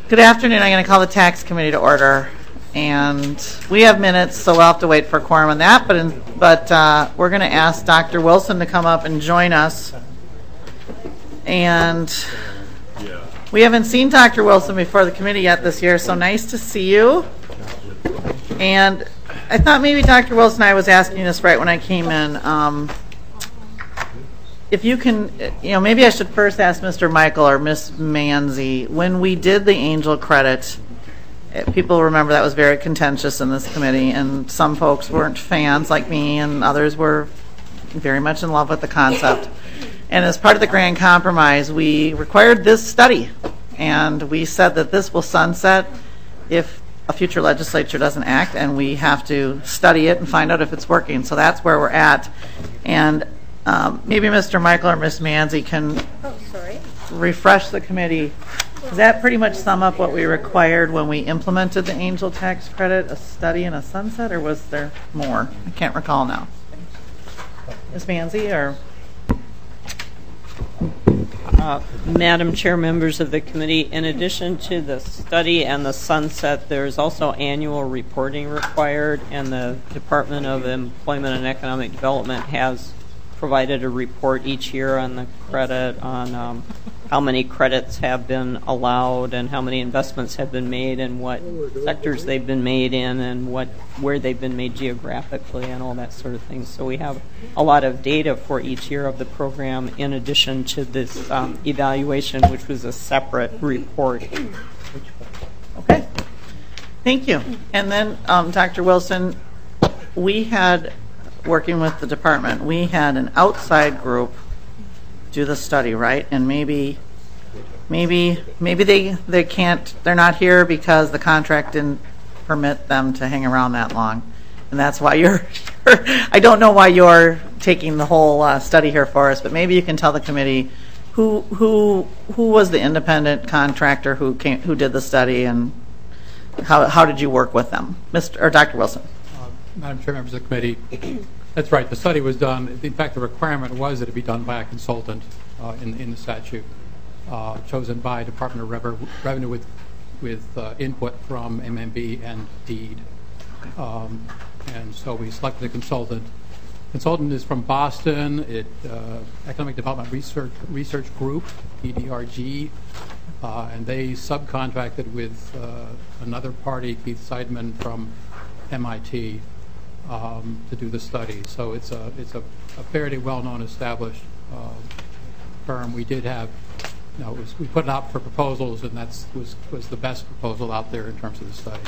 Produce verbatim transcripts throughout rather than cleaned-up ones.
Good afternoon. I'm going to call the tax committee to order. And we have minutes, so we'll have to wait for a quorum on that. But in, but uh, we're going to ask Doctor Wilson to come up and join us. And we haven't seen Doctor Wilson before the committee yet this year, so nice to see you. And I thought maybe Doctor Wilson, I was asking this right when I came in. Um, if you can, you know, maybe I should first ask Mister Michael or Miss Manzi. When we did the angel credit, people remember that was very contentious in this committee, and some folks weren't fans like me, and others were very much in love with the concept. And as part of the grand compromise, we required this study, and we said that this will sunset if a future legislature doesn't act, and we have to study it and find out if it's working. So that's where we're at. And um, maybe Mister Michael or Miss Manzi can oh, sorry. refresh the committee. Does that pretty much sum up what we required when we implemented the angel tax credit, a study and a sunset, or was there more? I can't recall now. Miz Manzi, or? Uh, Madam Chair, members of the committee, in addition to the study and the sunset, there's also annual reporting required, and the Department of Employment and Economic Development has provided a report each year on the credit, on um, how many credits have been allowed and how many investments have been made and what sectors they've been made in and what where they've been made geographically and all that sort of thing. So we have a lot of data for each year of the program in addition to this um, evaluation, which was a separate report. Okay. Thank you. And then, um, Doctor Wilson, we had, working with the department, we had an outside group do the study, right? And maybe maybe maybe they they can't, they're not here because the contract didn't permit them to hang around that long, and that's why you're I don't know why you're taking the whole uh, study here for us, but maybe you can tell the committee who who who was the independent contractor who came who did the study, and how how did you work with them, Mister or Doctor Wilson? uh, Madam Chair, members of the committee, that's right. The study was done. In fact, the requirement was that it be done by a consultant uh, in, in the statute, uh, chosen by Department of Rever- Revenue with, with uh, input from M M B and DEED. Um, and so we selected a consultant. Consultant is from Boston, it, uh, Economic Development Research Research Group, E D R G, uh, and they subcontracted with uh, another party, Keith Seidman from M I T. Um, to do the study. So it's a it's a, a fairly well-known established uh, firm. We did have, you know, it was, we put it out for proposals, and that's was was the best proposal out there in terms of the study.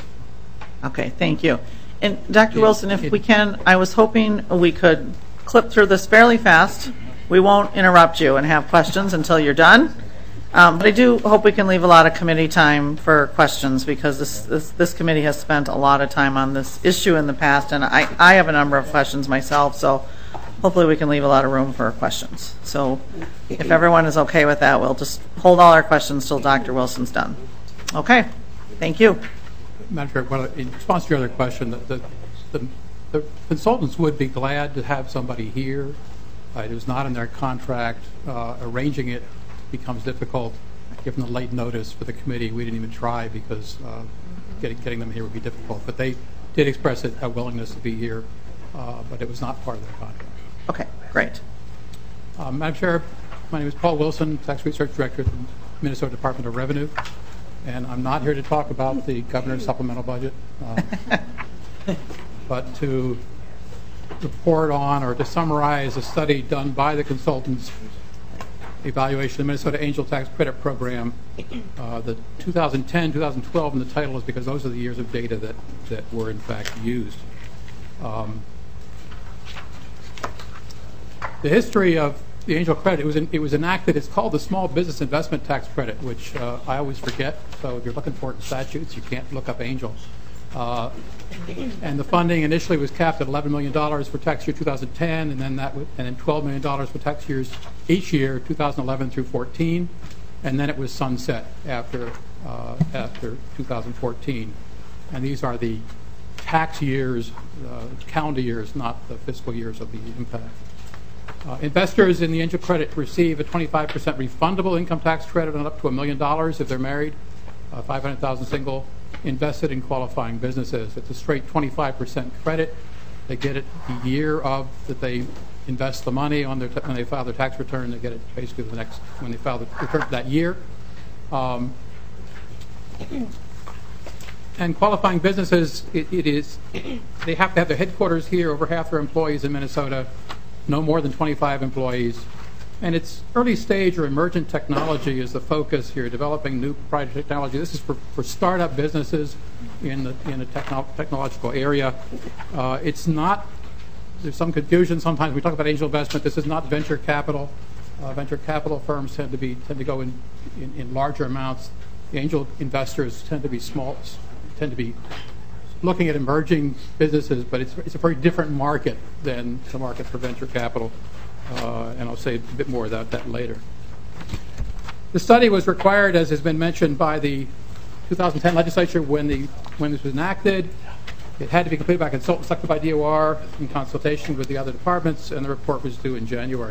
Okay, thank you. And Doctor It, Wilson, if it, we can, I was hoping we could clip through this fairly fast. We won't interrupt you and have questions until you're done. Um, but I do hope we can leave a lot of committee time for questions, because this, this this committee has spent a lot of time on this issue in the past, and I, I have a number of questions myself, so hopefully we can leave a lot of room for questions. So if everyone is okay with that, we'll just hold all our questions till Doctor Wilson's done. Okay, thank you. Madam Chair, well, in response to your other question, the, the, the, the consultants would be glad to have somebody here. Uh, it was not in their contract. Uh, arranging it becomes difficult given the late notice for the committee. We didn't even try because uh, getting, getting them here would be difficult. But they did express a, a willingness to be here, uh, but it was not part of their contract. Okay, great. Uh, Madam Chair, my name is Paul Wilson, Tax Research Director at the Minnesota Department of Revenue, and I'm not here to talk about the governor's supplemental budget, uh, but to report on or to summarize a study done by the consultants evaluation of the Minnesota Angel Tax Credit Program. Uh, the two thousand ten, two thousand twelve in the title is because those are the years of data that, that were in fact used. Um, the history of the Angel Credit, it was, in, it was enacted, it's called the Small Business Investment Tax Credit, which uh, I always forget, so if you're looking for it in statutes, you can't look up Angel. Uh, and the funding initially was capped at eleven million dollars for tax year two thousand ten, and then that w- and then twelve million dollars for tax years each year, two thousand eleven through fourteen, and then it was sunset after uh, after two thousand fourteen. And these are the tax years, uh, calendar years, not the fiscal years of the impact. Uh, investors in the Angel Credit receive a twenty-five percent refundable income tax credit on up to a million dollars if they're married, uh, five hundred thousand single, invested in qualifying businesses. It's a straight twenty-five percent credit. They get it the year of that they invest the money on their when they file their tax return. They get it basically the next when they file the return for that year. Um, and qualifying businesses, it, it is they have to have their headquarters here. Over half their employees in Minnesota, no more than twenty-five employees. And it's early stage or emergent technology is the focus here, developing new proprietary technology. This is for, for startup businesses in the in a techno technological area. Uh, it's not, there's some confusion sometimes. We talk about angel investment. This is not venture capital. Uh, venture capital firms tend to be tend to go in, in, in larger amounts. The angel investors tend to be small, tend to be looking at emerging businesses, but it's, it's a very different market than the market for venture capital. Uh, and I'll say a bit more about that later. The study was required, as has been mentioned, by the two thousand ten legislature when the when this was enacted. It had to be completed by consultants selected by D O R in consultation with the other departments, and the report was due in January.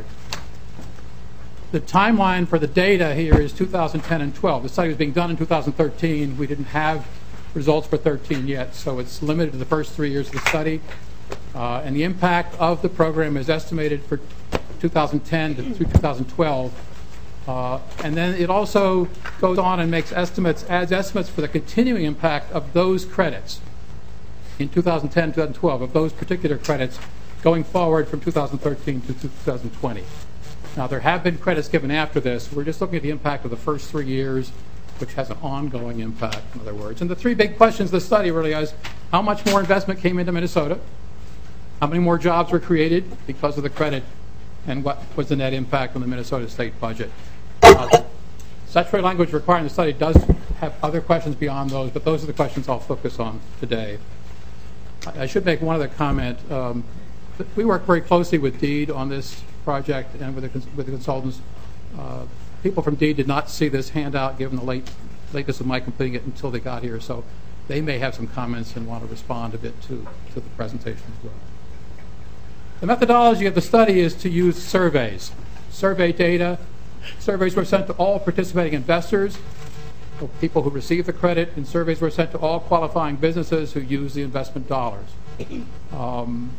The timeline for the data here is two thousand ten and twelve. The study was being done in two thousand thirteen. We didn't have results for thirteen yet, so it's limited to the first three years of the study. Uh, and the impact of the program is estimated for two thousand ten to through two thousand twelve. Uh, and then it also goes on and makes estimates, adds estimates for the continuing impact of those credits in two thousand ten, two thousand twelve, of those particular credits going forward from two thousand thirteen to two thousand twenty. Now, there have been credits given after this. We're just looking at the impact of the first three years, which has an ongoing impact, in other words. And the three big questions of the study really is, how much more investment came into Minnesota? How many more jobs were created because of the credit? And what was the net impact on the Minnesota state budget? Uh, statutory language requiring the study does have other questions beyond those, but those are the questions I'll focus on today. I, I should make one other comment. Um, we work very closely with DEED on this project and with the, with the consultants. Uh, people from DEED did not see this handout given the late lateness of my completing it until they got here, so they may have some comments and want to respond a bit to, to the presentation as well. The methodology of the study is to use surveys. Survey data. Surveys were sent to all participating investors, people who receive the credit, and surveys were sent to all qualifying businesses who use the investment dollars. Um,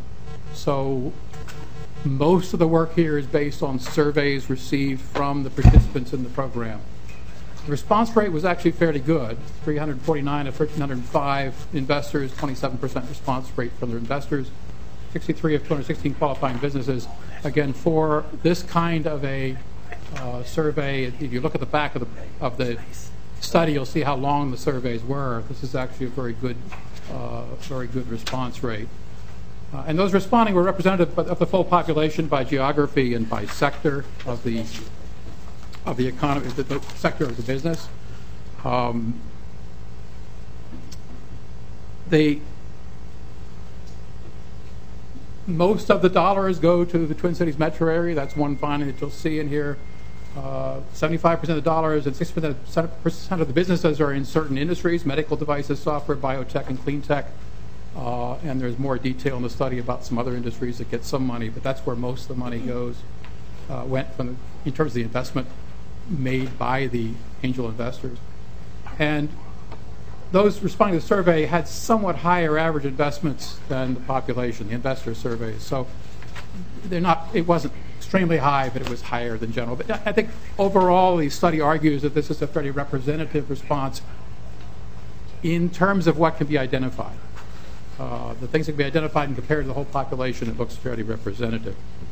so most of the work here is based on surveys received from the participants in the program. The response rate was actually fairly good, three hundred forty-nine of one thousand three hundred five investors, twenty-seven percent response rate from their investors, sixty-three of two hundred sixteen qualifying businesses. Again, for this kind of a uh, survey, if you look at the back of the, of the study, you'll see how long the surveys were. This is actually a very good, uh, very good response rate. Uh, and those responding were representative of the full population by geography and by sector of the of the economy, the, the sector of the business. Um, they most of the dollars go to the Twin Cities metro area. That's one finding that you'll see in here. Uh, seventy-five percent of the dollars and sixty percent of the businesses are in certain industries: medical devices, software, biotech, and clean tech. Uh, and there's more detail in the study about some other industries that get some money, but that's where most of the money goes, uh, went from the, in terms of the investment made by the angel investors. And those responding to the survey had somewhat higher average investments than the population, the investor surveys. So they're not, it wasn't extremely high, but it was higher than general. But I think overall the study argues that this is a fairly representative response in terms of what can be identified. Uh, the things that can be identified and compared to the whole population, it looks fairly representative.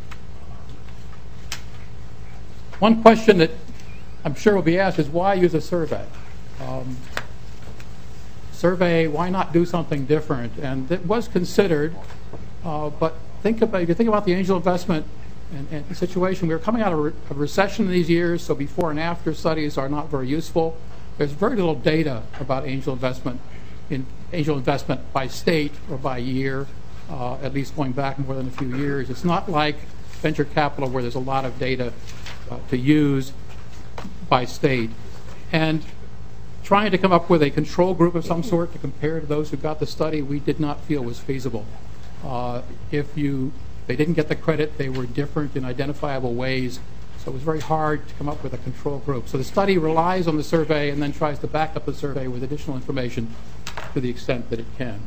One question that I'm sure will be asked is, why use a survey? Um, survey, why not do something different? And it was considered, uh, but think about, if you think about the angel investment and, and the situation, we were coming out of a, re a recession in these years, so before and after studies are not very useful. There's very little data about angel investment in angel investment by state or by year, uh, at least going back more than a few years. It's not like venture capital where there's a lot of data uh, to use by state. And trying to come up with a control group of some sort to compare to those who got the study, we did not feel was feasible. Uh, if you, they didn't get the credit, they were different in identifiable ways, So it was very hard to come up with a control group. So the study relies on the survey and then tries to back up the survey with additional information to the extent that it can.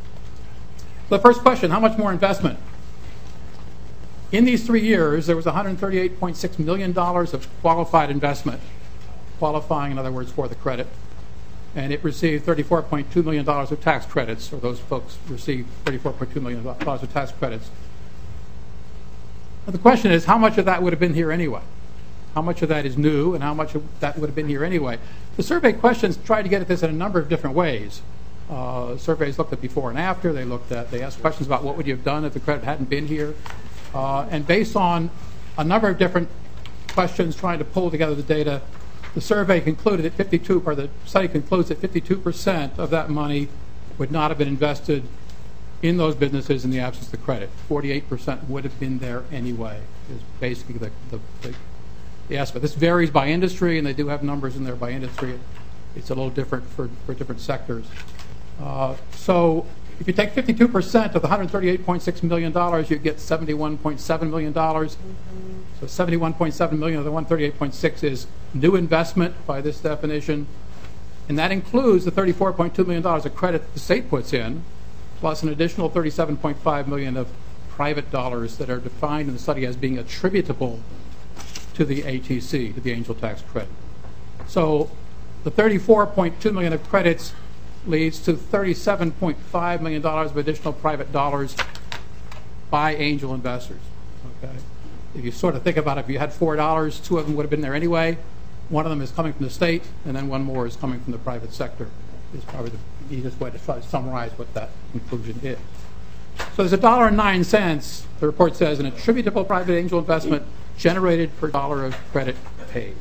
The first question, how much more investment? In these three years, there was one hundred thirty-eight point six million dollars of qualified investment, qualifying, in other words, for the credit. And it received thirty-four point two million dollars of tax credits, or those folks received thirty-four point two million dollars of tax credits. Now the question is, how much of that would have been here anyway? How much of that is new, and how much of that would have been here anyway? The survey questions tried to get at this in a number of different ways. Uh, surveys looked at before and after. They looked at, they asked questions about what would you have done if the credit hadn't been here. Uh, and based on a number of different questions trying to pull together the data, the survey concluded that fifty-two, or the study concludes that fifty-two percent of that money would not have been invested in those businesses in the absence of the credit. forty-eight percent would have been there anyway, is basically the, the, the, the estimate. This varies by industry, and they do have numbers in there by industry. It's a little different for, for different sectors. Uh, so if you take fifty-two percent of the one hundred thirty-eight point six million dollars, you get seventy-one point seven million dollars. So seventy-one point seven million dollars of the one hundred thirty-eight point six is new investment by this definition. And that includes the thirty-four point two million dollars of credit the state puts in, plus an additional thirty-seven point five million dollars of private dollars that are defined in the study as being attributable to the A T C, to the Angel Tax Credit. So the thirty-four point two million dollars of credits leads to thirty-seven point five million dollars of additional private dollars by angel investors. Okay? If you sort of think about it, if you had four dollars, two of them would have been there anyway. One of them is coming from the state, and then one more is coming from the private sector. Is probably the easiest way to try to summarize what that conclusion is. So there's a dollar and nine cents, the report says, an attributable private angel investment generated per dollar of credit paid.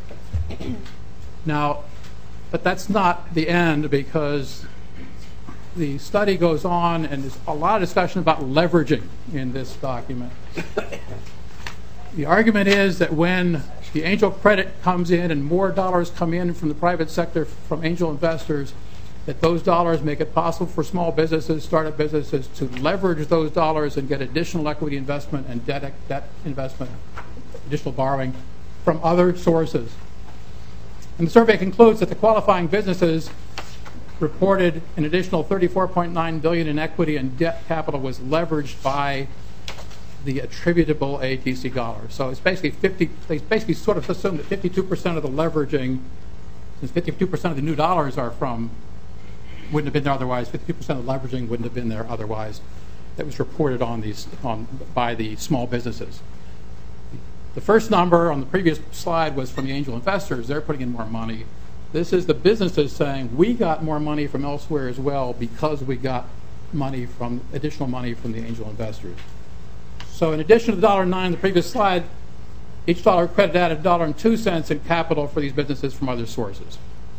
Now, but that's not the end, because the study goes on, and there's a lot of discussion about leveraging in this document. The argument is that when the angel credit comes in and more dollars come in from the private sector, from angel investors, that those dollars make it possible for small businesses, startup businesses, to leverage those dollars and get additional equity investment and debt, debt investment, additional borrowing from other sources. And the survey concludes that the qualifying businesses reported an additional thirty-four point nine billion dollars in equity, and debt capital was leveraged by the attributable A T C dollars. So it's basically fifty. They basically sort of assume that fifty-two percent of the leveraging, since fifty-two percent of the new dollars are from, wouldn't have been there otherwise. fifty-two percent of the leveraging wouldn't have been there otherwise. That was reported on these on by the small businesses. The first number on the previous slide was from the angel investors. They're putting in more money. This is the businesses saying, we got more money from elsewhere as well because we got money from additional money from the angel investors. So in addition to the one dollar and nine cents on the previous slide, each dollar of credit added one dollar and two cents in capital for these businesses from other sources.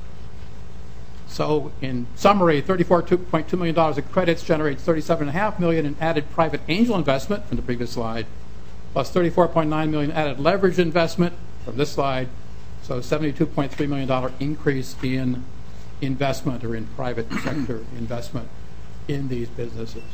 So in summary, thirty-four point two million dollars of credits generates thirty-seven point five million dollars in added private angel investment from the previous slide, plus thirty-four point nine million dollars added leverage investment from this slide. So seventy-two point three million dollars increase in investment, or in private sector investment in these businesses.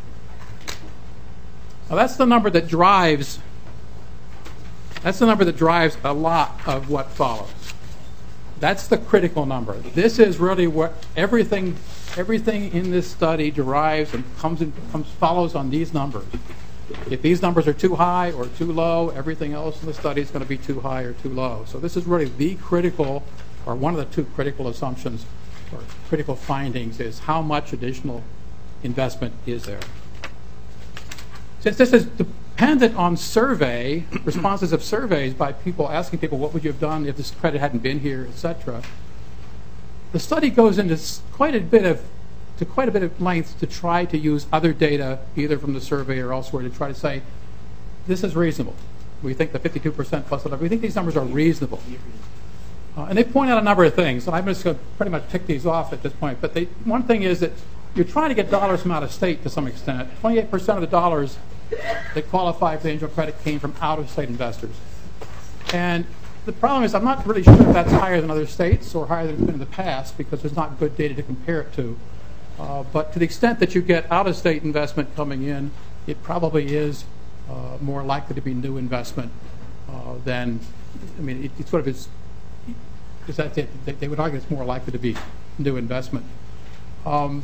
Now that's the number that drives that's the number that drives a lot of what follows. That's the critical number. This is really what everything everything in this study derives and comes in, comes follows on these numbers. If these numbers are too high or too low, everything else in the study is going to be too high or too low. So this is really the critical, or one of the two critical assumptions or critical findings, is how much additional investment is there. Since this is dependent on survey, responses of surveys by people asking people, what would you have done if this credit hadn't been here, et cetera, the study goes into quite a bit of to quite a bit of length to try to use other data, either from the survey or elsewhere, to try to say, this is reasonable. We think the fifty-two percent plus whatever, we think these numbers are reasonable. Uh, and they point out a number of things, and I'm just going to pretty much tick these off at this point. But they, one thing is that you're trying to get dollars from out of state to some extent. twenty-eight percent of the dollars that qualify for the angel credit came from out-of-state investors. And the problem is, I'm not really sure if that's higher than other states or higher than it's been in the past, because there's not good data to compare it to. Uh, but to the extent that you get out-of-state investment coming in, it probably is uh, more likely to be new investment uh, then, I mean, it, it sort of is, is that it, they, they would argue it's more likely to be new investment. Um,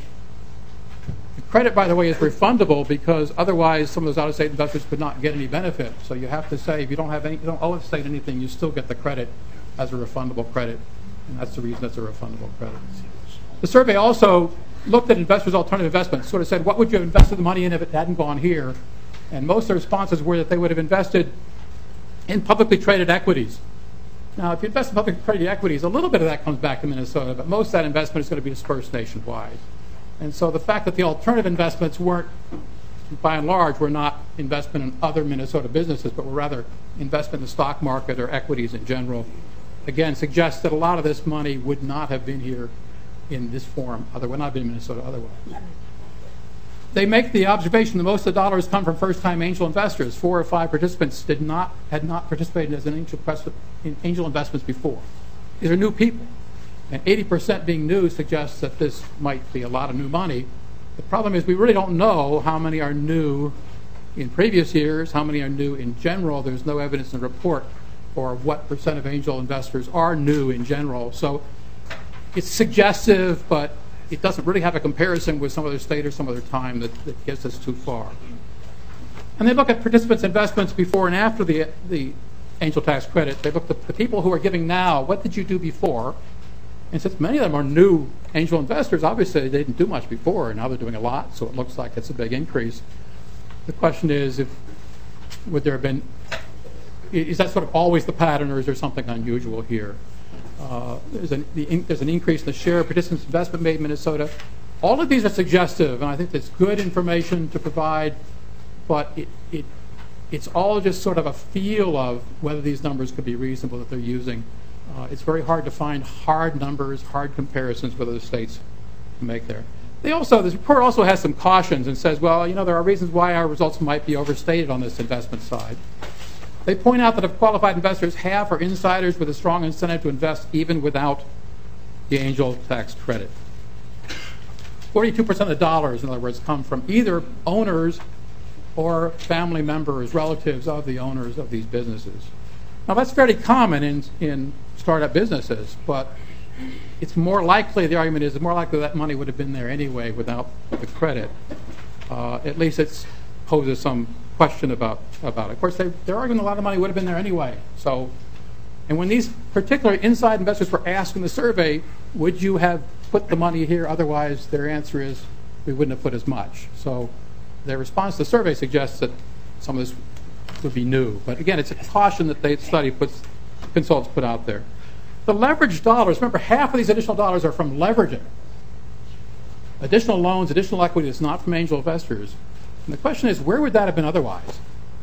the credit, by the way, is refundable because otherwise some of those out-of-state investors could not get any benefit. So you have to say, if you don't have any, you don't owe the state anything, you still get the credit as a refundable credit, and that's the reason it's a refundable credit. The survey also looked at investors' alternative investments, sort of said, what would you have invested the money in if it hadn't gone here? And most of the responses were that they would have invested in publicly traded equities. Now, if you invest in publicly traded equities, a little bit of that comes back to Minnesota, but most of that investment is going to be dispersed nationwide. And so the fact that the alternative investments weren't, by and large, were not investment in other Minnesota businesses, but were rather investment in the stock market or equities in general, again, suggests that a lot of this money would not have been here in this form, other would not have been in Minnesota otherwise. They make the observation that most of the dollars come from first-time angel investors. Four or five participants did not had not participated as an angel, in angel investments before. These are new people, and eighty percent being new suggests that this might be a lot of new money. The problem is we really don't know how many are new in previous years, how many are new in general. There's no evidence in the report for what percent of angel investors are new in general. So it's suggestive, but it doesn't really have a comparison with some other state or some other time that, that gets us too far. And they look at participants' investments before and after the, the angel tax credit. They look at the people who are giving now, what did you do before? And since many of them are new angel investors, obviously they didn't do much before, and now they're doing a lot, so it looks like it's a big increase. The question is, if would there have been, is that sort of always the pattern, or is there something unusual here? Uh, there's, an, the in, there's an increase in the share of participants' investment made in Minnesota. All of these are suggestive, and I think that's good information to provide, but it, it, it's all just sort of a feel of whether these numbers could be reasonable that they're using. Uh, it's very hard to find hard numbers, hard comparisons with other states to make there. They also, this report also has some cautions and says, well, you know, there are reasons why our results might be overstated on this investment side. They point out that if qualified investors have or insiders with a strong incentive to invest even without the angel tax credit. forty-two percent of the dollars, in other words, come from either owners or family members, relatives of the owners of these businesses. Now, that's fairly common in, in startup businesses, but it's more likely, the argument is, it's more likely that money would have been there anyway without the credit. Uh, at least it poses some question about, about it. Of course, they, they're arguing a lot of money would have been there anyway. So, and when these particular inside investors were asked in the survey, would you have put the money here? Otherwise, their answer is, we wouldn't have put as much. So their response to the survey suggests that some of this would be new. But again, it's a caution that the study puts, consultants put out there. The leveraged dollars, remember, half of these additional dollars are from leveraging. Additional loans, additional equity that's not from angel investors. And the question is, where would that have been otherwise?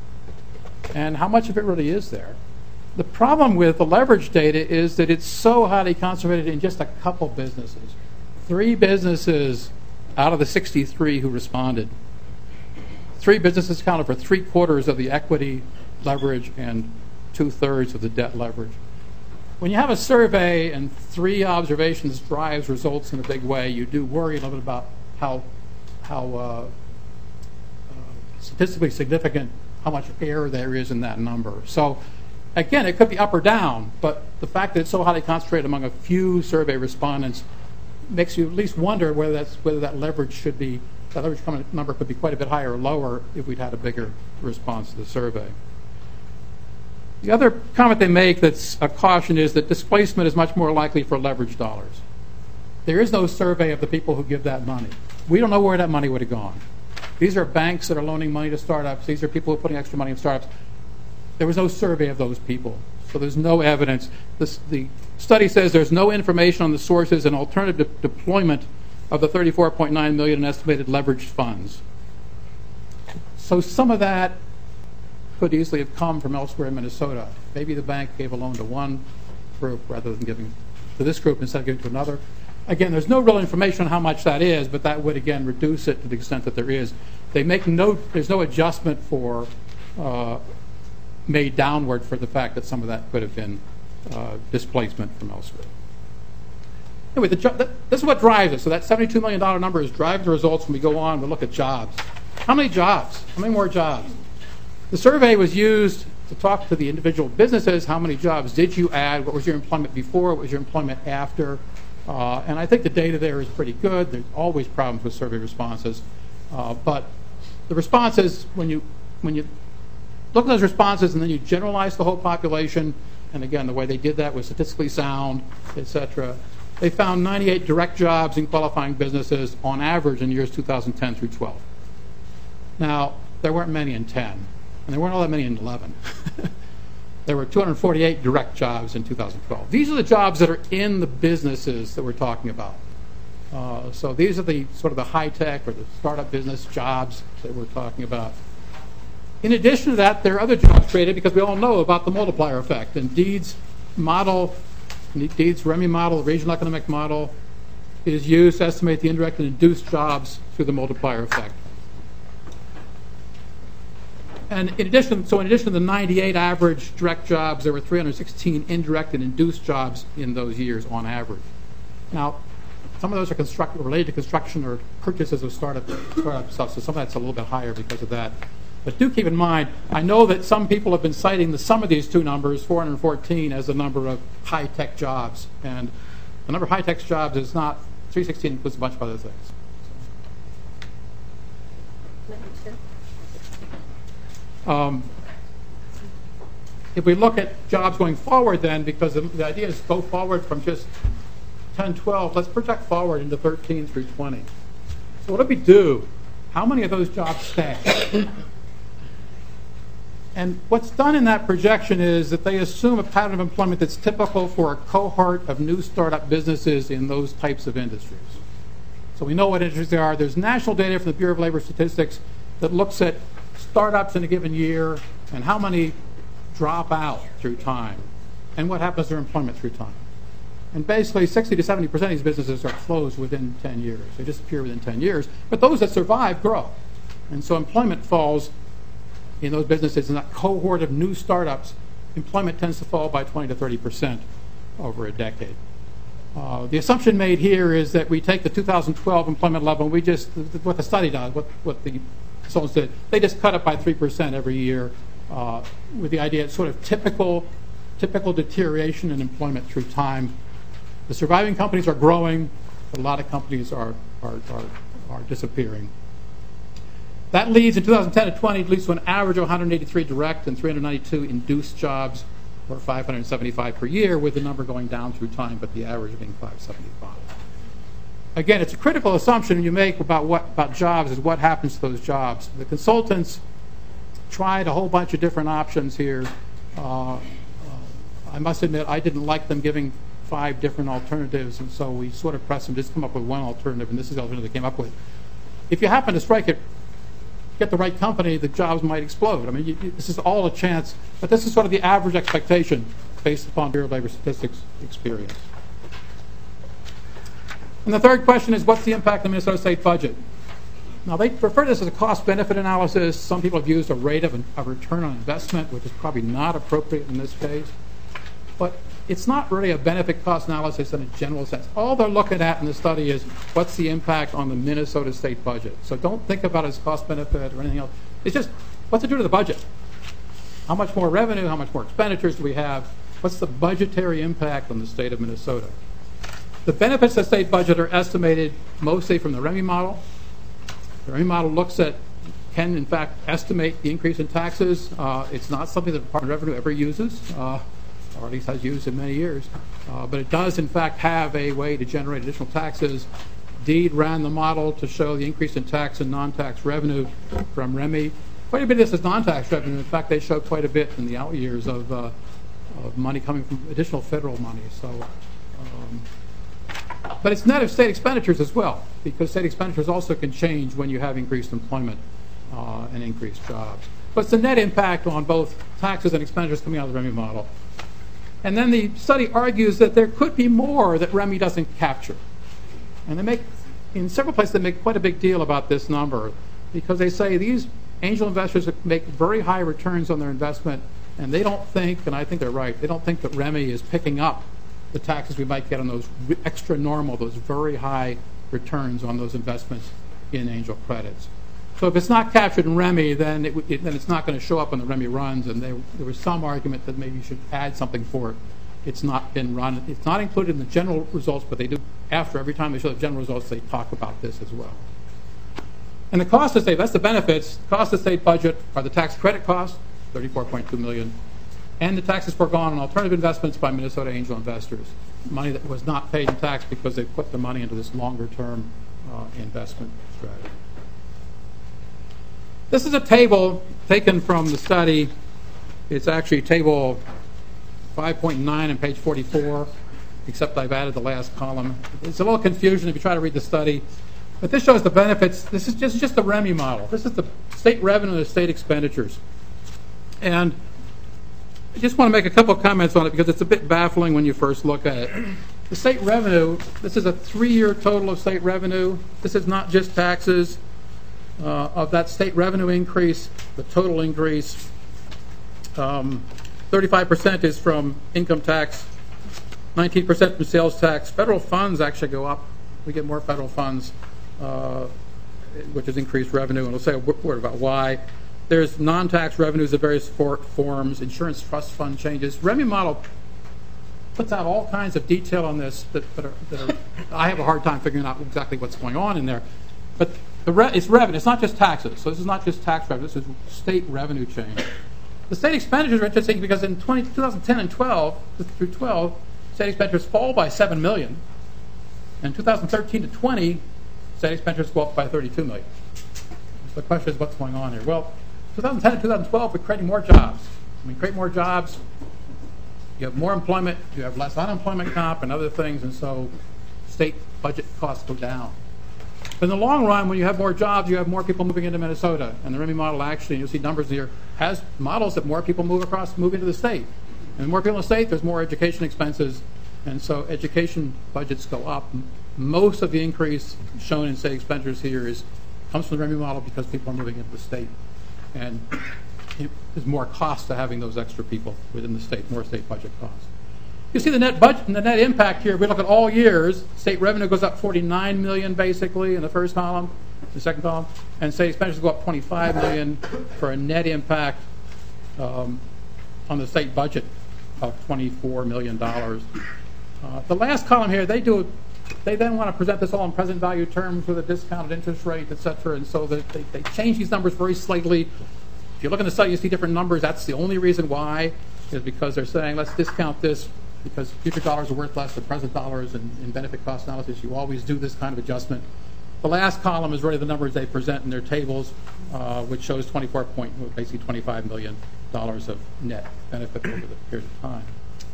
And how much of it really is there? The problem with the leverage data is that it's so highly concentrated in just a couple businesses. Three businesses out of the sixty-three who responded. Three businesses accounted for three quarters of the equity leverage and two-thirds of the debt leverage. When you have a survey and three observations drives results in a big way, you do worry a little bit about how, how uh, uh, statistically significant, how much error there is in that number. So, again, it could be up or down, but the fact that it's so highly concentrated among a few survey respondents makes you at least wonder whether that's whether that leverage should be, that leverage number could be quite a bit higher or lower if we'd had a bigger response to the survey. The other comment they make that's a caution is that displacement is much more likely for leveraged dollars. There is no survey of the people who give that money. We don't know where that money would have gone. These are banks that are loaning money to startups. These are people who are putting extra money in startups. There was no survey of those people, so there's no evidence. This, the study says there's no information on the sources and alternative de- deployment of the thirty-four point nine million dollars in estimated leveraged funds. So some of that could easily have come from elsewhere in Minnesota. Maybe the bank gave a loan to one group rather than giving to this group instead of giving to another. Again, there's no real information on how much that is, but that would, again, reduce it to the extent that there is. They make no, there's no adjustment for uh, made downward for the fact that some of that could have been uh, displacement from elsewhere. Anyway, the, this is what drives us. So that seventy-two million dollars number is driving the results when we go on. We look at jobs. How many jobs? How many more jobs? The survey was used to talk to the individual businesses. How many jobs did you add? What was your employment before? What was your employment after? Uh, and I think the data there is pretty good. There's always problems with survey responses. Uh, but the responses, when you, when you look at those responses and then you generalize the whole population, and again, the way they did that was statistically sound, et cetera, they found ninety-eight direct jobs in qualifying businesses on average in years two thousand ten through twelve. Now, there weren't many in ten, and there weren't all that many in eleven. There were two hundred forty-eight direct jobs in two thousand twelve. These are the jobs that are in the businesses that we're talking about. Uh, so these are the sort of the high-tech or the startup business jobs that we're talking about. In addition to that, there are other jobs created because we all know about the multiplier effect. And Deed's model, Deed's REMI model, the regional economic model, is used to estimate the indirect and induced jobs through the multiplier effect. And in addition, so in addition to the ninety-eight average direct jobs, there were three hundred sixteen indirect and induced jobs in those years on average. Now, some of those are construct, related to construction or purchases of startup, startup stuff, so some of that's a little bit higher because of that. But do keep in mind, I know that some people have been citing the sum of these two numbers, four hundred fourteen, as the number of high-tech jobs. And the number of high-tech jobs is not, three sixteen includes a bunch of other things. Um, if we look at jobs going forward then, because the, the idea is go forward from just ten, twelve, let's project forward into thirteen through twenty. So what do we do? How many of those jobs stay? And what's done in that projection is that they assume a pattern of employment that's typical for a cohort of new startup businesses in those types of industries. So we know what industries they are. There's national data from the Bureau of Labor Statistics that looks at startups in a given year and how many drop out through time and what happens to their employment through time. And basically sixty to seventy percent of these businesses are closed within ten years. They disappear within ten years. But those that survive grow. And so employment falls in those businesses. In that cohort of new startups, employment tends to fall by twenty to thirty percent over a decade. Uh, the assumption made here is that we take the two thousand twelve employment level and we just, what the study does, what, what the consultants did, they just cut it by three percent every year uh, with the idea it's sort of typical, typical deterioration in employment through time. The surviving companies are growing, but a lot of companies are, are, are, are disappearing. That leads in two thousand ten to twenty, leads to an average of one hundred eighty-three direct and three hundred ninety-two induced jobs, or five hundred seventy-five per year, with the number going down through time, but the average being five seventy-five. Again, it's a critical assumption you make about what about jobs is what happens to those jobs. The consultants tried a whole bunch of different options here. Uh, uh, I must admit, I didn't like them giving five different alternatives, and so we sort of pressed them to just come up with one alternative, and this is the alternative they came up with. If you happen to strike it, get the right company, the jobs might explode. I mean, you, you, this is all a chance, but this is sort of the average expectation based upon Bureau of Labor Statistics experience. And the third question is, what's the impact of the Minnesota state budget? Now, they refer to this as a cost-benefit analysis. Some people have used a rate of a return on investment, which is probably not appropriate in this case. But it's not really a benefit-cost analysis in a general sense. All they're looking at in the study is what's the impact on the Minnesota state budget. So don't think about it as cost-benefit or anything else. It's just, what's it do to the budget? How much more revenue, how much more expenditures do we have? What's the budgetary impact on the state of Minnesota? The benefits of the state budget are estimated mostly from the REMI model. The REMI model looks at, can in fact estimate the increase in taxes. Uh, it's not something the Department of Revenue ever uses, uh, or at least has used in many years. Uh, but it does in fact have a way to generate additional taxes. Deed ran the model to show the increase in tax and non-tax revenue from REMI. Quite a bit of this is non-tax revenue. In fact, they show quite a bit in the out years of, uh, of money coming from additional federal money. So. Um, But it's net of state expenditures as well, because state expenditures also can change when you have increased employment uh, and increased jobs. But it's the net impact on both taxes and expenditures coming out of the REMI model. And then the study argues that there could be more that REMI doesn't capture. And they make, in several places, they make quite a big deal about this number, because they say these angel investors make very high returns on their investment, and they don't think, and I think they're right, they don't think that REMI is picking up the taxes we might get on those extra normal, those very high returns on those investments in angel credits. So if it's not captured in REMI, then it, it, then it's not going to show up when the REMI runs. And they, there was some argument that maybe you should add something for it. It's not been run. It's not included in the general results, but they do, after every time they show the general results, they talk about this as well. And the cost of state, that's the benefits. Cost of state budget are the tax credit costs, thirty-four point two million dollars, and the taxes foregone on alternative investments by Minnesota angel investors, money that was not paid in tax because they put the money into this longer-term uh, investment strategy. This is a table taken from the study. It's actually table five point nine on page forty-four, except I've added the last column. It's a little confusion if you try to read the study. But this shows the benefits. This is just, just the REMI model. This is the state revenue and the state expenditures. And I just want to make a couple of comments on it because it's a bit baffling when you first look at it. The state revenue, this is a three-year total of state revenue. This is not just taxes. Uh, of that state revenue increase, the total increase, um, thirty-five percent is from income tax, nineteen percent from sales tax. Federal funds actually go up. We get more federal funds, uh, which is increased revenue, and we'll say a word about why. There's non-tax revenues of various for forms, insurance trust fund changes. REMI model puts out all kinds of detail on this that, that, are, that are, I have a hard time figuring out exactly what's going on in there. But the re it's revenue. It's not just taxes. So this is not just tax revenue. This is state revenue change. The state expenditures are interesting because in twenty, twenty ten and twelve, through twelve, state expenditures fall by seven million dollars. And two thousand thirteen to twenty, state expenditures go up by thirty-two million dollars. So the question is, what's going on here? Well, two thousand ten to two thousand twelve, we're creating more jobs. When we create more jobs, you have more employment, you have less unemployment comp and other things, and so state budget costs go down. But in the long run, when you have more jobs, you have more people moving into Minnesota. And the REMI model actually, you'll see numbers here, has models that more people move across, move into the state. And the more people in the state, there's more education expenses. And so education budgets go up. Most of the increase shown in state expenditures here is comes from the REMI model because people are moving into the state. And it, there's more cost to having those extra people within the state, more state budget costs. You see the net budget and the net impact here. We look at all years. State revenue goes up forty-nine million dollars basically in the first column, the second column, and state expenditures go up twenty-five million dollars for a net impact um, on the state budget of twenty-four million dollars. Uh, the last column here, they do. They then want to present this all in present value terms with a discounted interest rate, et cetera, and so they, they, they change these numbers very slightly. If you look in the study, you see different numbers. That's the only reason why, is because they're saying let's discount this because future dollars are worth less than present dollars, and in benefit cost analysis, you always do this kind of adjustment. The last column is really the numbers they present in their tables, uh, which shows twenty-four point, basically twenty-five million dollars of net benefit over the period of time.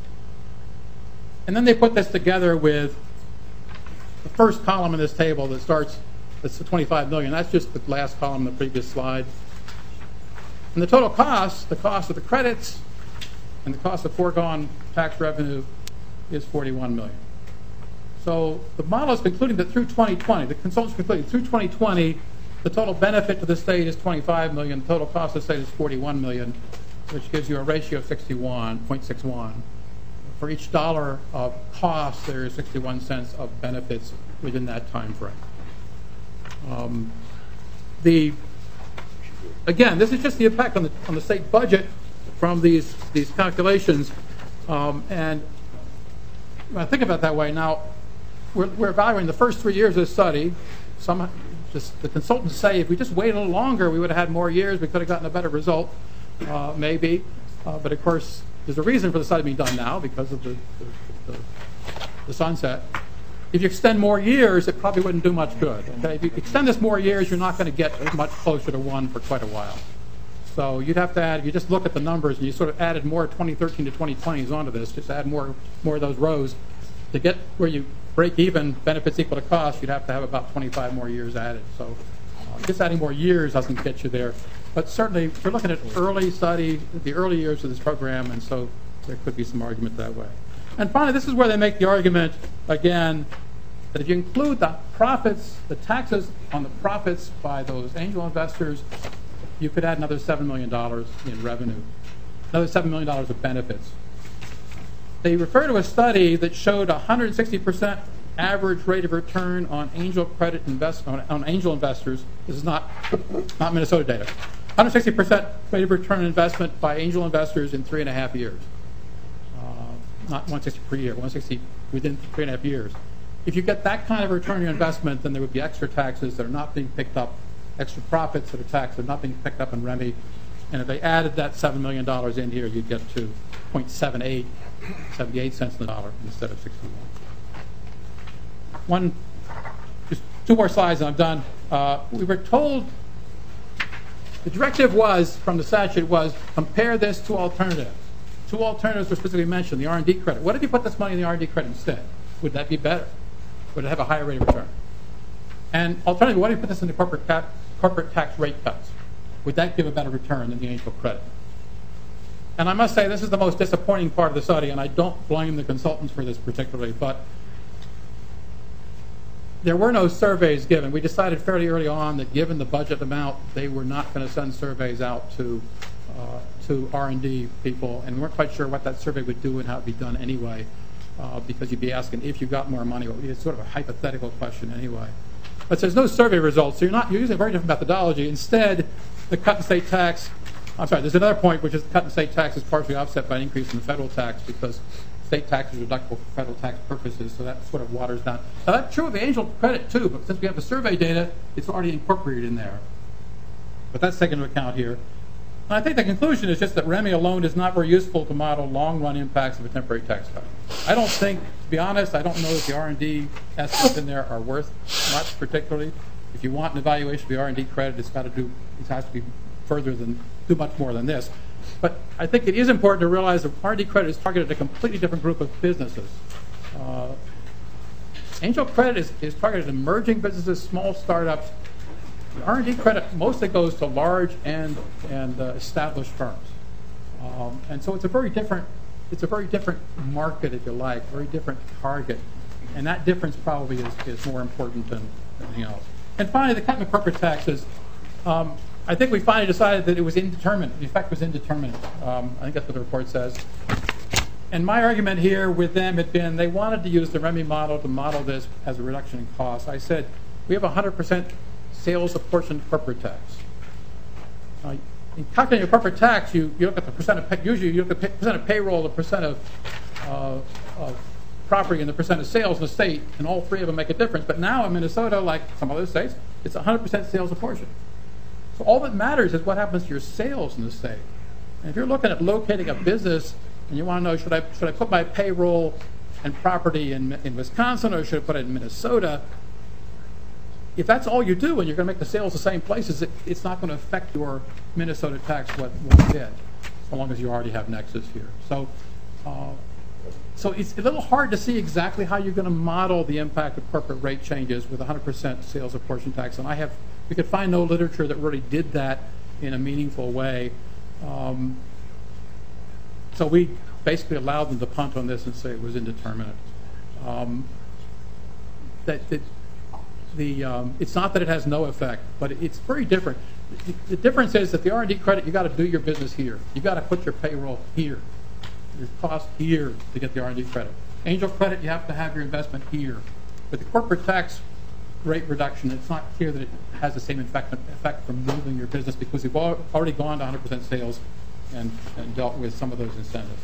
And then they put this together with the first column in this table that starts, that's the twenty-five million dollars. That's just the last column in the previous slide. And the total cost, the cost of the credits, and the cost of foregone tax revenue is forty-one million dollars. So the model is concluding that through twenty twenty, the consultants concluding through twenty twenty, the total benefit to the state is twenty-five million dollars, the total cost to the state is forty-one million dollars, which gives you a ratio of sixty-one point six one. For each dollar of cost, there is sixty-one cents of benefits within that time frame. Um, the again, this is just the impact on the on the state budget from these these calculations, um, and when I think about it that way, now we're, we're evaluating the first three years of this study. Some just the consultants say if we just waited a little longer, we would have had more years. We could have gotten a better result, uh, maybe. Uh, but of course, there's a reason for the study being done now because of the, the, the, the sunset. If you extend more years, it probably wouldn't do much good. Okay? If you extend this more years, you're not going to get much closer to one for quite a while. So you'd have to add, if you just look at the numbers and you sort of added more twenty thirteen to twenty twenties onto this, just add more, more of those rows. To get where you break even, benefits equal to cost, you'd have to have about twenty-five more years added. So uh, just adding more years doesn't get you there. But certainly, we're looking at early study, the early years of this program, and so there could be some argument that way. And finally, this is where they make the argument, again, that if you include the profits, the taxes on the profits by those angel investors, you could add another seven million dollars in revenue, another seven million dollars of benefits. They refer to a study that showed one hundred sixty percent average rate of return on angel credit invest on, on angel investors. This is not not Minnesota data. one hundred sixty percent rate of return on investment by angel investors in three and a half years. Uh, not one hundred sixty per year, one hundred sixty within three and a half years. If you get that kind of return on your investment, then there would be extra taxes that are not being picked up, extra profits that are taxed that are not being picked up in R E M I. And if they added that seven million dollars in here, you'd get to zero point seven eight, seventy-eight cents on the dollar instead of sixty-one. One, just two more slides and I'm done. Uh, we were told, the directive was, from the statute, was compare this to alternatives. Two alternatives were specifically mentioned, the R and D credit. What if you put this money in the R and D credit instead? Would that be better? Would it have a higher rate of return? And alternatively, what if you put this in the corporate, cap, corporate tax rate cuts? Would that give a better return than the angel credit? And I must say, this is the most disappointing part of the study, and I don't blame the consultants for this particularly, but there were no surveys given. We decided fairly early on that given the budget amount, they were not going to send surveys out to uh, to R and D people, and we weren't quite sure what that survey would do and how it would be done anyway, uh, because you'd be asking if you got more money. It's sort of a hypothetical question anyway. But there's no survey results, so you're not you're using a very different methodology. Instead, the cut and state tax, I'm sorry, there's another point, which is the cut and state tax is partially offset by an increase in the federal tax because state tax is deductible for federal tax purposes, so that sort of waters down. Now, that's true of the angel credit, too, but since we have the survey data, it's already incorporated in there. But that's taken into account here. And I think the conclusion is just that R E M I alone is not very useful to model long-run impacts of a temporary tax cut. I don't think, to be honest, I don't know that the R and D estimates in there are worth much, particularly. If you want an evaluation of the R and D credit, it's got to do, it has to be further than, do much more than this. But I think it is important to realize that R and D credit is targeted at a completely different group of businesses. Uh, angel credit is, is targeted at emerging businesses, small startups. The R and D credit mostly goes to large and and uh, established firms, um, and so it's a very different it's a very different market, if you like, very different target, and that difference probably is, is more important than anything else. And finally, the cut in the corporate taxes. Um, I think we finally decided that it was indeterminate. The effect was indeterminate. Um, I think that's what the report says. And my argument here with them had been they wanted to use the R E M I model to model this as a reduction in cost. I said we have one hundred percent sales apportioned corporate tax. Uh, in calculating your corporate tax, you, you look at the percent of pay, usually you look at the percent of payroll, the percent of, uh, of property, and the percent of sales in the state, and all three of them make a difference. But now in Minnesota, like some other states, it's one hundred percent sales apportioned. So all that matters is what happens to your sales in the state. And if you're looking at locating a business and you want to know, should I should I put my payroll and property in in Wisconsin or should I put it in Minnesota? If that's all you do and you're going to make the sales the same places, it, it's not going to affect your Minnesota tax what one bit, so long as you already have nexus here. So, uh, so it's a little hard to see exactly how you're going to model the impact of corporate rate changes with one hundred percent sales apportion tax. And I have, we could find no literature that really did that in a meaningful way. Um, so we basically allowed them to punt on this and say it was indeterminate. Um, that, that The, um, it's not that it has no effect, but it's very different. The, the difference is that the R and D credit, you got to do your business here. You got to put your payroll here, your cost here to get the R and D credit. Angel credit, you have to have your investment here. With the corporate tax rate reduction, it's not clear that it has the same effect, effect from moving your business because you've already gone to one hundred percent sales and, and dealt with some of those incentives.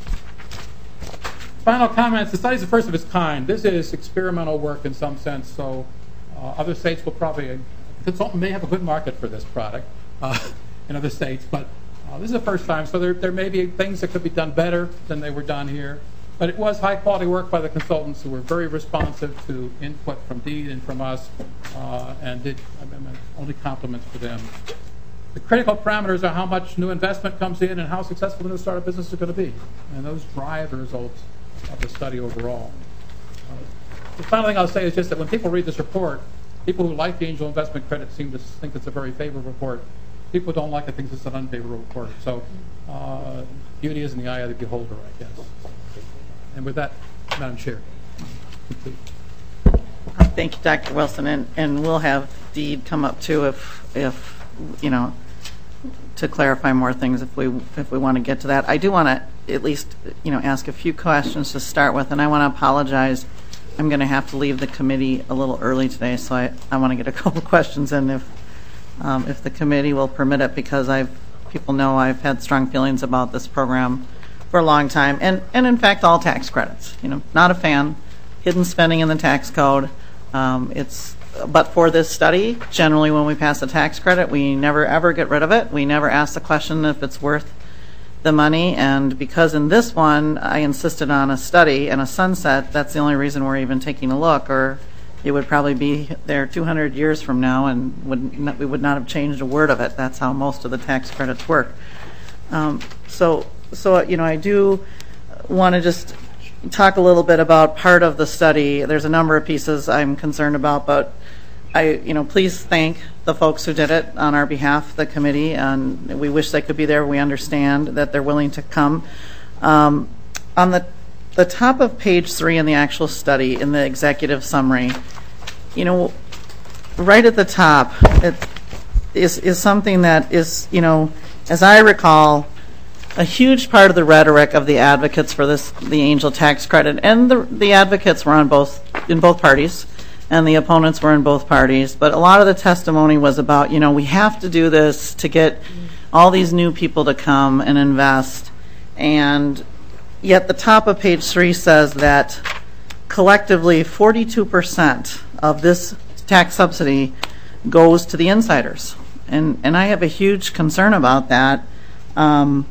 Final comments. The study is the first of its kind. This is experimental work in some sense, so Uh, other states will probably, a consultant may have a good market for this product uh, in other states, but uh, this is the first time, so there, there may be things that could be done better than they were done here. But it was high quality work by the consultants who were very responsive to input from Deed and from us, uh, and did I mean, only compliments for them. The critical parameters are how much new investment comes in and how successful the new startup business is going to be, and those drive the results of the study overall. Uh, The final thing I'll say is just that when people read this report, people who like the angel investment credit seem to think it's a very favorable report. People who don't like it think it's an unfavorable report. So uh, beauty is in the eye of the beholder, I guess. And with that, Madam Chair. Complete. Thank you, Doctor Wilson, and, and we'll have Deed come up too if if you know to clarify more things if we if we want to get to that. I do want to at least you know ask a few questions to start with, and I want to apologize I'm going to have to leave the committee a little early today, so I, I want to get a couple questions in if um, if the committee will permit it, because I've people know I've had strong feelings about this program for a long time, and, and in fact all tax credits. You know, not a fan. Hidden spending in the tax code. Um, it's but for this study, generally when we pass a tax credit, we never ever get rid of it. We never ask the question if it's worth the money, and because in this one I insisted on a study and a sunset, that's the only reason we're even taking a look, or it would probably be there two hundred years from now and would not, we would not have changed a word of it. That's how most of the tax credits work. Um, so, so you know, I do want to just talk a little bit about part of the study. There's a number of pieces I'm concerned about, but I, you know, please thank the folks who did it on our behalf, the committee, and we wish they could be there. We understand that they're willing to come. Um, on the the top of page three in the actual study, in the executive summary, you know, right at the top, it is is something that is, you know, as I recall, a huge part of the rhetoric of the advocates for this, the Angel tax credit, and the the advocates were on both in both parties, and the opponents were in both parties. But a lot of the testimony was about, you know, we have to do this to get all these new people to come and invest. And yet the top of page three says that collectively forty-two percent of this tax subsidy goes to the insiders. And, and I have a huge concern about that. Um,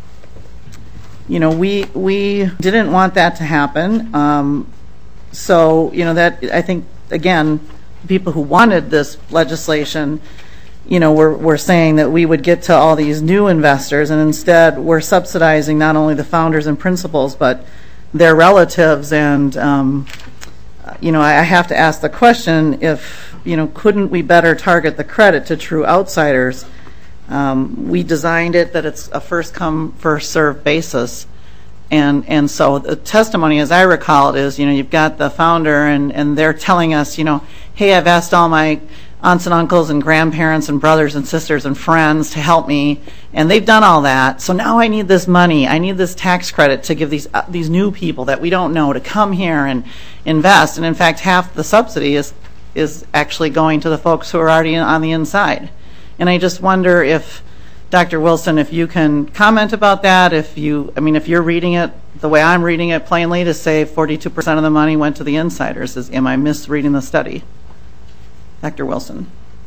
you know, we, we didn't want that to happen. Um, so, you know, that I think, again, people who wanted this legislation, you know, were, were saying that we would get to all these new investors, and instead we're subsidizing not only the founders and principals, but their relatives. And, um, you know, I have to ask the question if, you know, couldn't we better target the credit to true outsiders? Um, we designed it that it's a first come, first served basis. And and so the testimony, as I recall it, is, you know, you've got the founder and, and they're telling us, you know, hey, I've asked all my aunts and uncles and grandparents and brothers and sisters and friends to help me, and they've done all that. So now I need this money. I need this tax credit to give these uh, these new people that we don't know to come here and invest. And in fact, half the subsidy is is actually going to the folks who are already on the inside. And I just wonder if, Doctor Wilson, if you can comment about that. If you, I mean, if you're reading it the way I'm reading it plainly to say forty-two percent of the money went to the insiders, is, am I misreading the study? Doctor Wilson.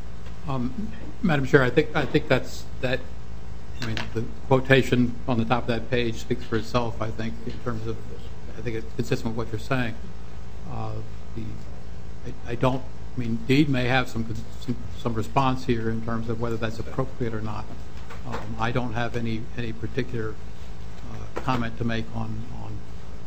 Um, Madam Chair, I think I think that's that. I mean, the quotation on the top of that page speaks for itself. I think in terms of, I think it's consistent with what you're saying. Uh, the, I, I don't. I mean, Deed may have some, some some response here in terms of whether that's appropriate or not. Um, I don't have any any particular uh, comment to make on on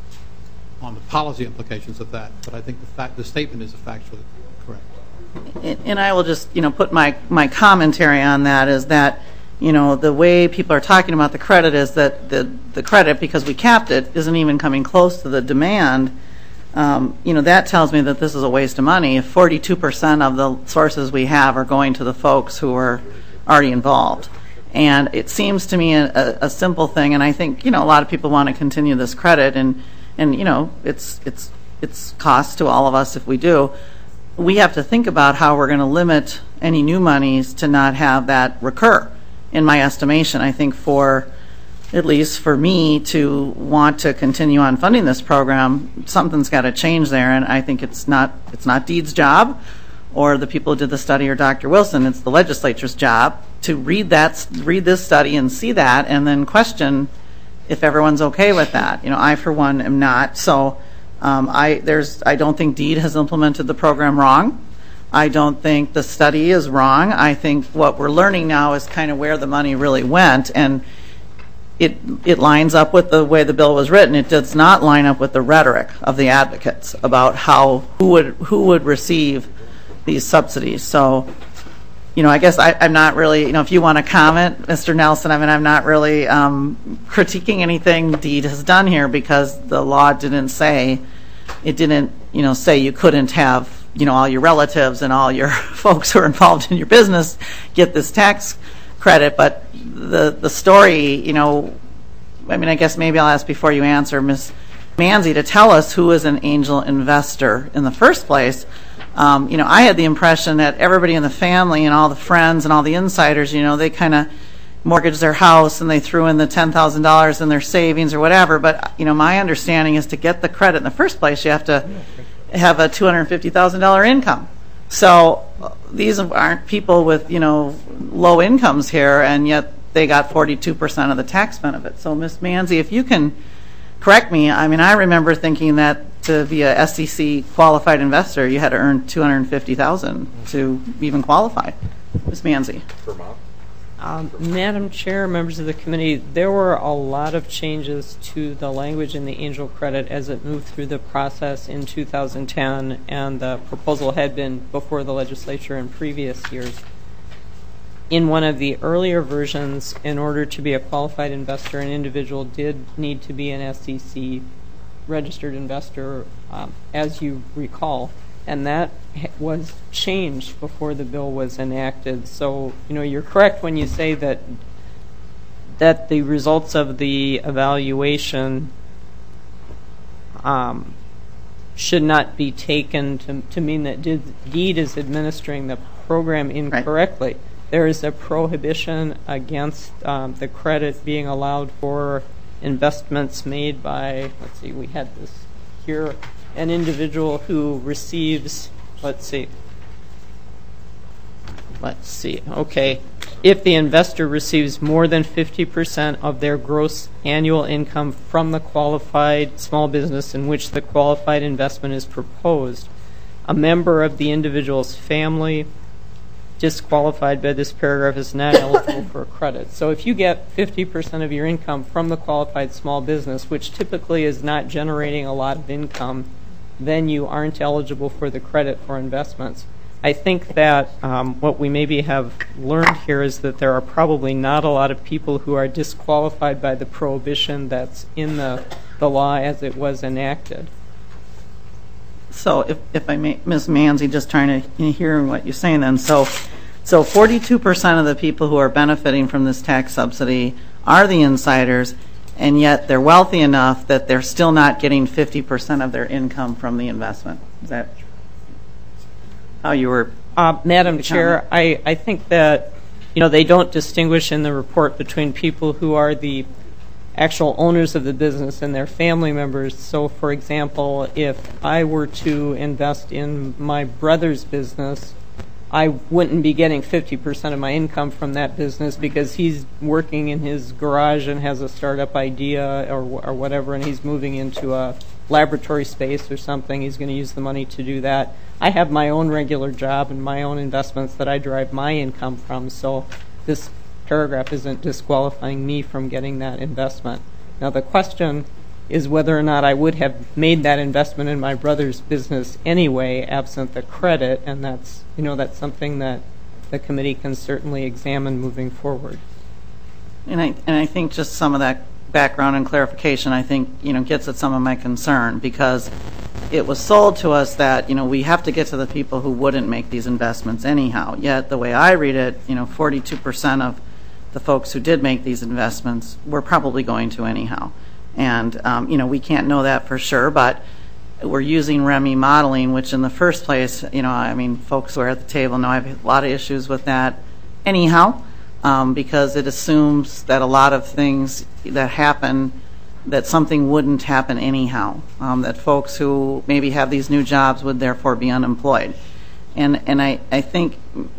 on the policy implications of that, but I think the fact the statement is factually correct. And, and I will just, you know, put my my commentary on that is that, you know, the way people are talking about the credit is that the the credit, because we capped it, isn't even coming close to the demand. Um, you know, that tells me that this is a waste of money. If forty-two percent of the sources we have are going to the folks who are already involved. And it seems to me a, a simple thing, and I think, you know, a lot of people want to continue this credit, and, and you know, it's it's it's cost to all of us if we do. We have to think about how we're going to limit any new monies to not have that recur, in my estimation. I think for, at least for me, to want to continue on funding this program, something's got to change there, and I think it's not it's not Deed's job or the people who did the study or Doctor Wilson. It's the legislature's job to read that, read this study and see that, and then question if everyone's okay with that. You know, I for one am not. So um, I there's I don't think Deed has implemented the program wrong. I don't think the study is wrong. I think what we're learning now is kind of where the money really went, and it it lines up with the way the bill was written. It does not line up with the rhetoric of the advocates about how who would who would receive these subsidies. So, you know, I guess I, I'm not really, you know, if you want to comment, Mister Nelson, I mean, I'm not really um, critiquing anything Deed has done here, because the law didn't say, it didn't, you know, say you couldn't have, you know, all your relatives and all your folks who are involved in your business get this tax credit. But the the story, you know, I mean, I guess maybe I'll ask before you answer, Miz Manzi to tell us who is an angel investor in the first place. Um, you know, I had the impression that everybody in the family and all the friends and all the insiders, you know, they kind of mortgaged their house and they threw in the ten thousand dollars in their savings or whatever. But, you know, my understanding is to get the credit in the first place, you have to have a two hundred fifty thousand dollars income. So uh, these aren't people with, you know, low incomes here, and yet they got forty-two percent of the tax benefit. So, Miz Manzi, if you can correct me, I mean, I remember thinking that to be a S E C qualified investor, you had to earn two hundred fifty thousand dollars to even qualify. Miz Manzi. Um, Madam Chair, members of the committee, there were a lot of changes to the language in the Angel Credit as it moved through the process in two thousand ten, and the proposal had been before the legislature in previous years. In one of the earlier versions, in order to be a qualified investor, an individual did need to be an S E C registered investor, um, as you recall, and that was changed before the bill was enacted. So, you know, you're correct when you say that that the results of the evaluation um, should not be taken to, to mean that DEED is administering the program incorrectly. Right. There is a prohibition against um, the credit being allowed for investments made by, let's see, we had this here, an individual who receives, let's see, let's see, okay, if the investor receives more than fifty percent of their gross annual income from the qualified small business in which the qualified investment is proposed, a member of the individual's family disqualified by this paragraph is not eligible for a credit. So if you get fifty percent of your income from the qualified small business, which typically is not generating a lot of income, then you aren't eligible for the credit for investments. I think that um, what we maybe have learned here is that there are probably not a lot of people who are disqualified by the prohibition that's in the, the law as it was enacted. So if, if I may, Miz Manzi, just trying to hear what you're saying then. So so forty-two percent of the people who are benefiting from this tax subsidy are the insiders, and yet they're wealthy enough that they're still not getting fifty percent of their income from the investment. Is that how you were? Uh, Madam Chair, I, I think that, you know, they don't distinguish in the report between people who are the actual owners of the business and their family members. So, for example, if I were to invest in my brother's business, I wouldn't be getting fifty percent of my income from that business because he's working in his garage and has a startup idea or, or whatever, and he's moving into a laboratory space or something. He's going to use the money to do that. I have my own regular job and my own investments that I derive my income from, so this paragraph isn't disqualifying me from getting that investment. Now the question is whether or not I would have made that investment in my brother's business anyway, absent the credit, and that's, you know, that's something that the committee can certainly examine moving forward. And I and I think just some of that background and clarification, I think, you know, gets at some of my concern, because it was sold to us that, you know, we have to get to the people who wouldn't make these investments anyhow. Yet the way I read it, you know, forty-two percent of the folks who did make these investments were probably going to anyhow. And, um, you know, we can't know that for sure, but we're using R E M I modeling, which in the first place, you know, I mean, folks who are at the table know I have a lot of issues with that anyhow, um, because it assumes that a lot of things that happen, that something wouldn't happen anyhow, um, that folks who maybe have these new jobs would therefore be unemployed. And, and I, I think,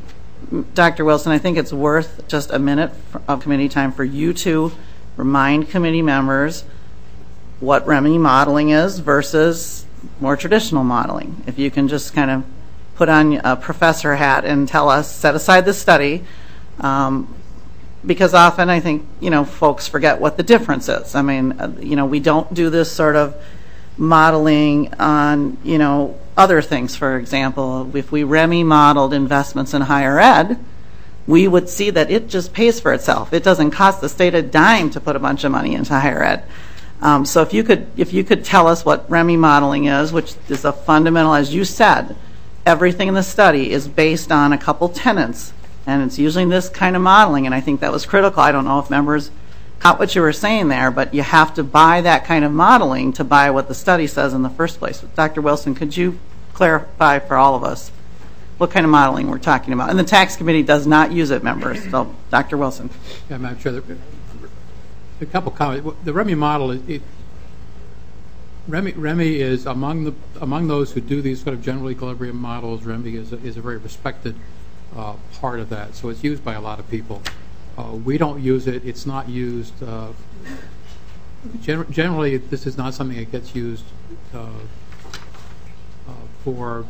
Doctor Wilson, I think it's worth just a minute of committee time for you to remind committee members what R E M I modeling is versus more traditional modeling. If you can just kind of put on a professor hat and tell us, set aside the study, um, because often I think, you know, folks forget what the difference is. I mean, uh, you know, we don't do this sort of modeling on, you know, other things. For example, if we R E M I modeled investments in higher ed, we would see that it just pays for itself. It doesn't cost the state a dime to put a bunch of money into higher ed. Um, so if you could if you could tell us what R E M I modeling is, which is a fundamental, as you said, everything in the study is based on a couple tenets, and it's usually this kind of modeling, and I think that was critical. I don't know if members caught what you were saying there, but you have to buy that kind of modeling to buy what the study says in the first place. Doctor Wilson, could you clarify for all of us what kind of modeling we're talking about? And the tax committee does not use it, members. So, Doctor Wilson. Yeah, Madam Chair, a couple comments. The REMI model, it, it, REMI, REMI is among the among those who do these sort of general equilibrium models. REMI is a, is a very respected uh, part of that, so it's used by a lot of people. Uh, we don't use it. It's not used. Uh, gen generally, this is not something that gets used uh, uh, for.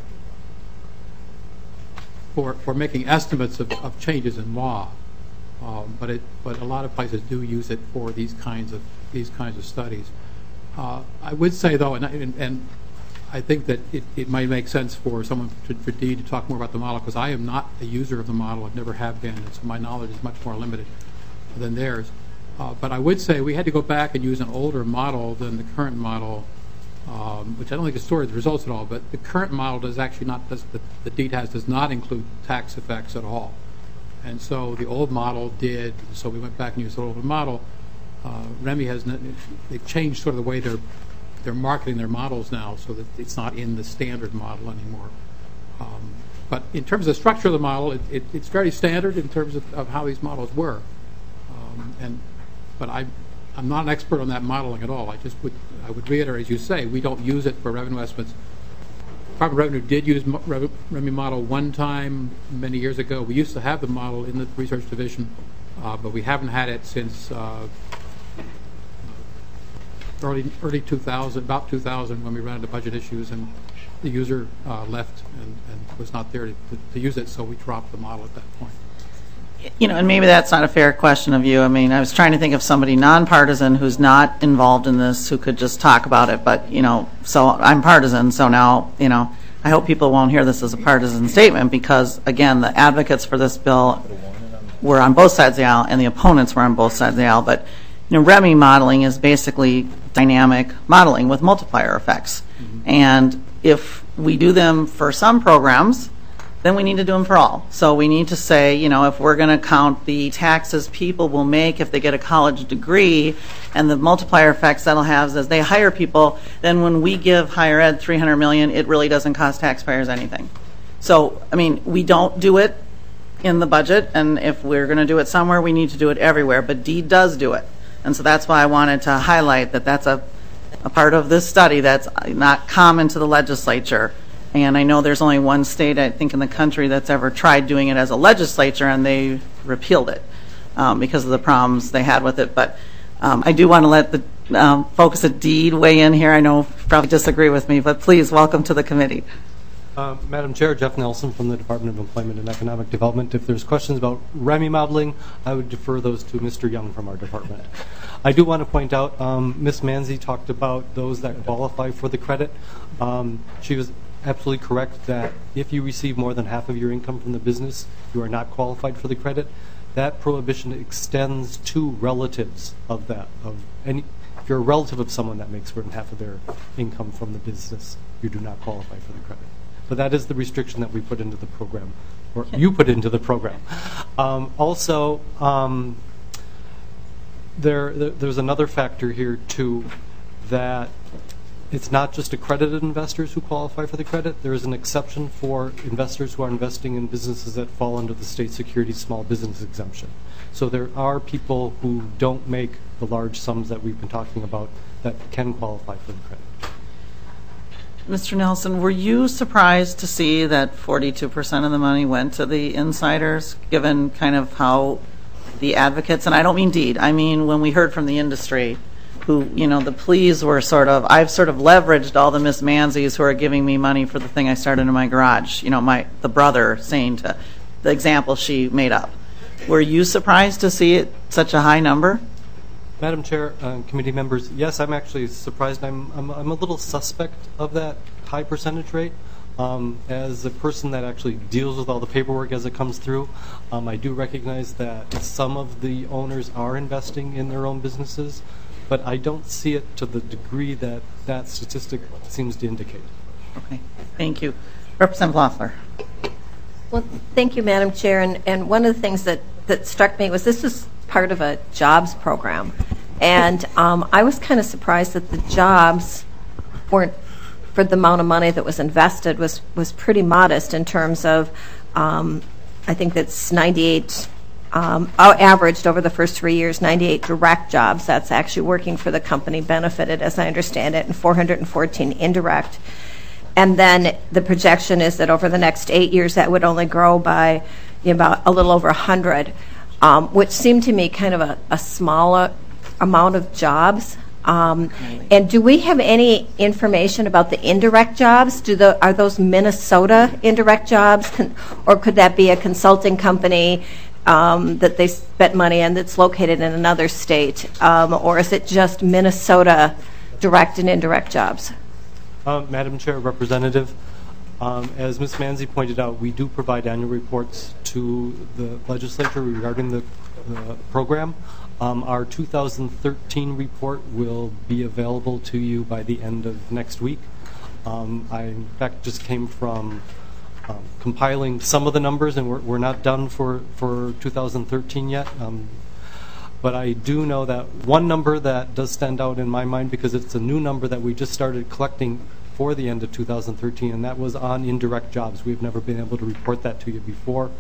For, for making estimates of, of changes in law, um, but it but a lot of places do use it for these kinds of these kinds of studies. Uh, I would say though, and, and, and I think that it, it might make sense for someone to, for Dee to talk more about the model, because I am not a user of the model. I've never have been, and so my knowledge is much more limited than theirs. Uh, but I would say we had to go back and use an older model than the current model. Um, which I don't think is stored the results at all, but the current model does actually not, does, the, the D T A S does not include tax effects at all. And so the old model did, so we went back and used the older model. Uh, REMI has, they've changed sort of the way they're, they're marketing their models now so that it's not in the standard model anymore. Um, but in terms of the structure of the model, it, it, it's very standard in terms of, of how these models were. Um, and, but I, I'm not an expert on that modeling at all. I just would, I would reiterate, as you say, we don't use it for revenue estimates. Department of Revenue did use REMI model one time many years ago. We used to have the model in the research division, uh, but we haven't had it since uh, early early two thousand, about two thousand, when we ran into budget issues and the user uh, left and, and was not there to, to use it, so we dropped the model at that point. You know, and maybe that's not a fair question of you. I mean, I was trying to think of somebody nonpartisan who's not involved in this who could just talk about it. But, you know, so I'm partisan. So now, you know, I hope people won't hear this as a partisan statement because, again, the advocates for this bill were on both sides of the aisle and the opponents were on both sides of the aisle. But, you know, REMI modeling is basically dynamic modeling with multiplier effects. Mm-hmm. And if we do them for some programs, then we need to do them for all. So we need to say, you know, if we're going to count the taxes people will make if they get a college degree and the multiplier effects that'll have as they hire people, then when we give higher ed three hundred million dollars, it really doesn't cost taxpayers anything. So, I mean, we don't do it in the budget, and if we're going to do it somewhere, we need to do it everywhere. But D does do it. And so that's why I wanted to highlight that that's a, a part of this study that's not common to the legislature. And I know there's only one state, I think, in the country that's ever tried doing it as a legislature, and they repealed it um, because of the problems they had with it. But um, I do want to let the um, folks at D weigh in here. I know you probably disagree with me, but please, welcome to the committee. Uh, Madam Chair, Jeff Nelson from the Department of Employment and Economic Development. If there's questions about REMI modeling, I would defer those to Mister Young from our department. I do want to point out, um, Miz Manzi talked about those that qualify for the credit. Um, she was absolutely correct that if you receive more than half of your income from the business, you are not qualified for the credit. That prohibition extends to relatives of that. Of any, if you're a relative of someone that makes more than half of their income from the business, you do not qualify for the credit. But that is the restriction that we put into the program, or you put into the program. Um, also, um, there, there there's another factor here too, that it's not just accredited investors who qualify for the credit. There is an exception for investors who are investing in businesses that fall under the state securities small business exemption. So there are people who don't make the large sums that we've been talking about that can qualify for the credit. Mister Nelson, were you surprised to see that forty-two percent of the money went to the insiders, given kind of how the advocates, and I don't mean Deed, I mean when we heard from the industry, who, you know, the pleas were sort of, I've sort of leveraged all the Miss Manzis who are giving me money for the thing I started in my garage, you know, my the brother saying to, the example she made up. Were you surprised to see it such a high number? Madam Chair, uh, committee members, yes, I'm actually surprised. I'm, I'm, I'm a little suspect of that high percentage rate. Um, as a person that actually deals with all the paperwork as it comes through, um, I do recognize that some of the owners are investing in their own businesses, but I don't see it to the degree that that statistic seems to indicate. Okay, thank you. Representative Loeffler. Well, thank you, Madam Chair. And, and one of the things that, that struck me was this was part of a jobs program. And um, I was kind of surprised that the jobs weren't, for the amount of money that was invested, was, was pretty modest in terms of, um, I think that's ninety-eight, um, averaged over the first three years, ninety-eight direct jobs. That's actually working for the company benefited, as I understand it, and four hundred fourteen indirect. And then the projection is that over the next eight years, that would only grow by you know, about a little over one hundred, um, which seemed to me kind of a, a smaller amount of jobs. Um, and do we have any information about the indirect jobs? Do the are those Minnesota indirect jobs, con- or could that be a consulting company um, that they spent money on that's located in another state, um, or is it just Minnesota direct and indirect jobs? Uh, Madam Chair, Representative, um, as Miz Manzi pointed out, we do provide annual reports to the legislature regarding the, the program. Um, our two thousand thirteen report will be available to you by the end of next week. Um, I, in fact, just came from um, compiling some of the numbers, and we're, we're not done for, for two thousand thirteen yet. Um, but I do know that one number that does stand out in my mind, because it's a new number that we just started collecting for the end of two thousand thirteen, and that was on indirect jobs. We've never been able to report that to you before.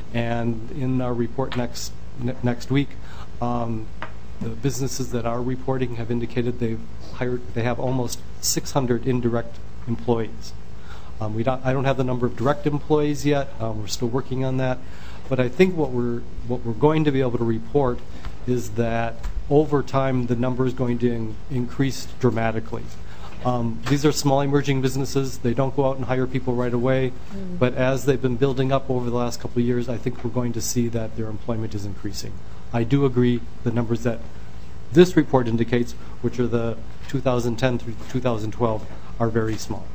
And in our report next ne- next week, Um, the businesses that are reporting have indicated they've hired, they have almost six hundred indirect employees. Um, we don't, I don't have the number of direct employees yet. Um, we're still working on that. But I think what we're what we're going to be able to report is that over time the number is going to in, increase dramatically. Um, these are small emerging businesses. They don't go out and hire people right away. Mm. But as they've been building up over the last couple of years, I think we're going to see that their employment is increasing. I do agree the numbers that this report indicates, which are the two thousand ten through two thousand twelve, are very small.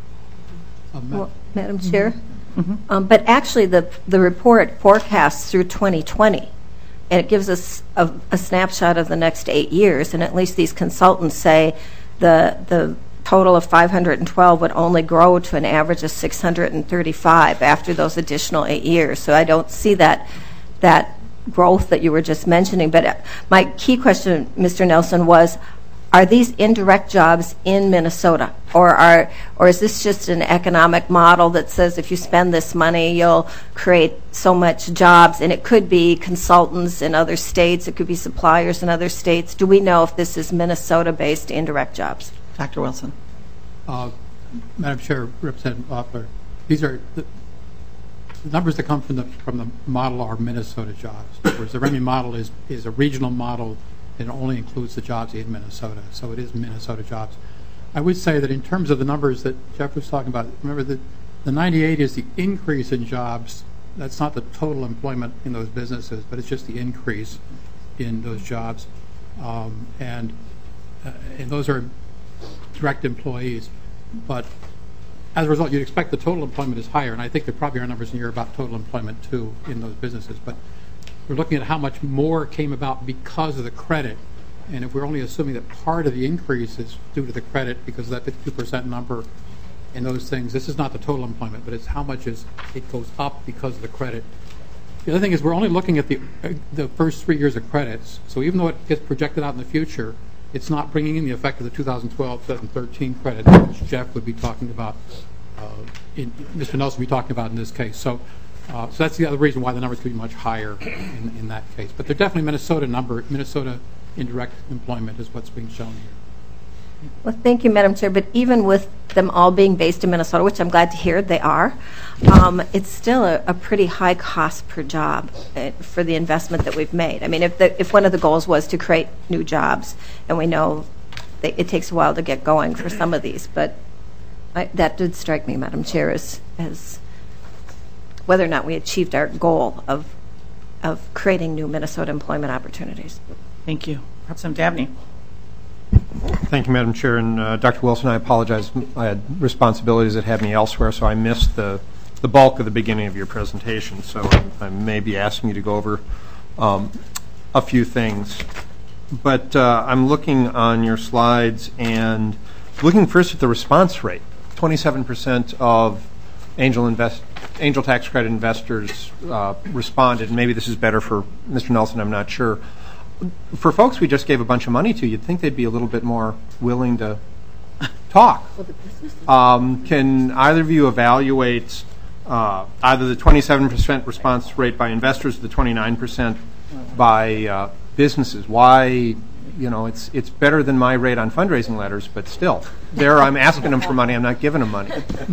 Um, well, Madam Chair, mm-hmm. um, but actually the, the report forecasts through twenty twenty, and it gives us a, a snapshot of the next eight years, and at least these consultants say the the total of five hundred twelve would only grow to an average of six hundred thirty-five after those additional eight years. So I don't see that that growth that you were just mentioning. But my key question, Mister Nelson, was, are these indirect jobs in Minnesota, or are or is this just an economic model that says if you spend this money you'll create so much jobs? And it could be consultants in other states, it could be suppliers in other states. Do we know if this is Minnesota-based indirect jobs? Doctor Wilson. Uh, Madam Chair, Representative Loeffler, these are the, the numbers that come from the from the model are Minnesota jobs, whereas the REMI model is is a regional model. It only includes the jobs in Minnesota, so it is Minnesota jobs. I would say that in terms of the numbers that Jeff was talking about, remember that the ninety-eight is the increase in jobs. That's not the total employment in those businesses, but it's just the increase in those jobs, um, and uh, and those are direct employees. But as a result, you'd expect the total employment is higher, and I think there probably are numbers in here about total employment too in those businesses. But we're looking at how much more came about because of the credit, and if we're only assuming that part of the increase is due to the credit because of that fifty-two percent number and those things, this is not the total employment, but it's how much is it goes up because of the credit. The other thing is we're only looking at the uh, the first three years of credits, so even though it gets projected out in the future, it's not bringing in the effect of the two thousand twelve two thousand thirteen credits, which Jeff would be talking about, uh, in, Mister Nelson would be talking about in this case. So. Uh, so that's the other reason why the numbers could be much higher in, in that case. But they're definitely Minnesota number. Minnesota indirect employment is what's being shown here. Well, thank you, Madam Chair. But even with them all being based in Minnesota, which I'm glad to hear they are, um, it's still a, a pretty high cost per job uh, for the investment that we've made. I mean, if the, if one of the goals was to create new jobs, and we know that it takes a while to get going for some of these, but I, that did strike me, Madam Chair, as as whether or not we achieved our goal of of creating new Minnesota employment opportunities. Thank you. Representative Dabney. Thank you, Madam Chair. And uh, Doctor Wilson, I apologize. I had responsibilities that had me elsewhere, so I missed the, the bulk of the beginning of your presentation. So I, I may be asking you to go over um, a few things. But uh, I'm looking on your slides and looking first at the response rate. twenty-seven percent of angel invest angel tax credit investors uh, responded. Maybe this is better for Mister Nelson, I'm not sure. for folks we just gave a bunch of money to, you'd think they'd be a little bit more willing to talk. Um, can either of you evaluate uh, either the twenty-seven percent response rate by investors or the twenty-nine percent by uh, businesses? Why, you know, it's it's better than my rate on fundraising letters, but still, there I'm asking them for money, I'm not giving them money.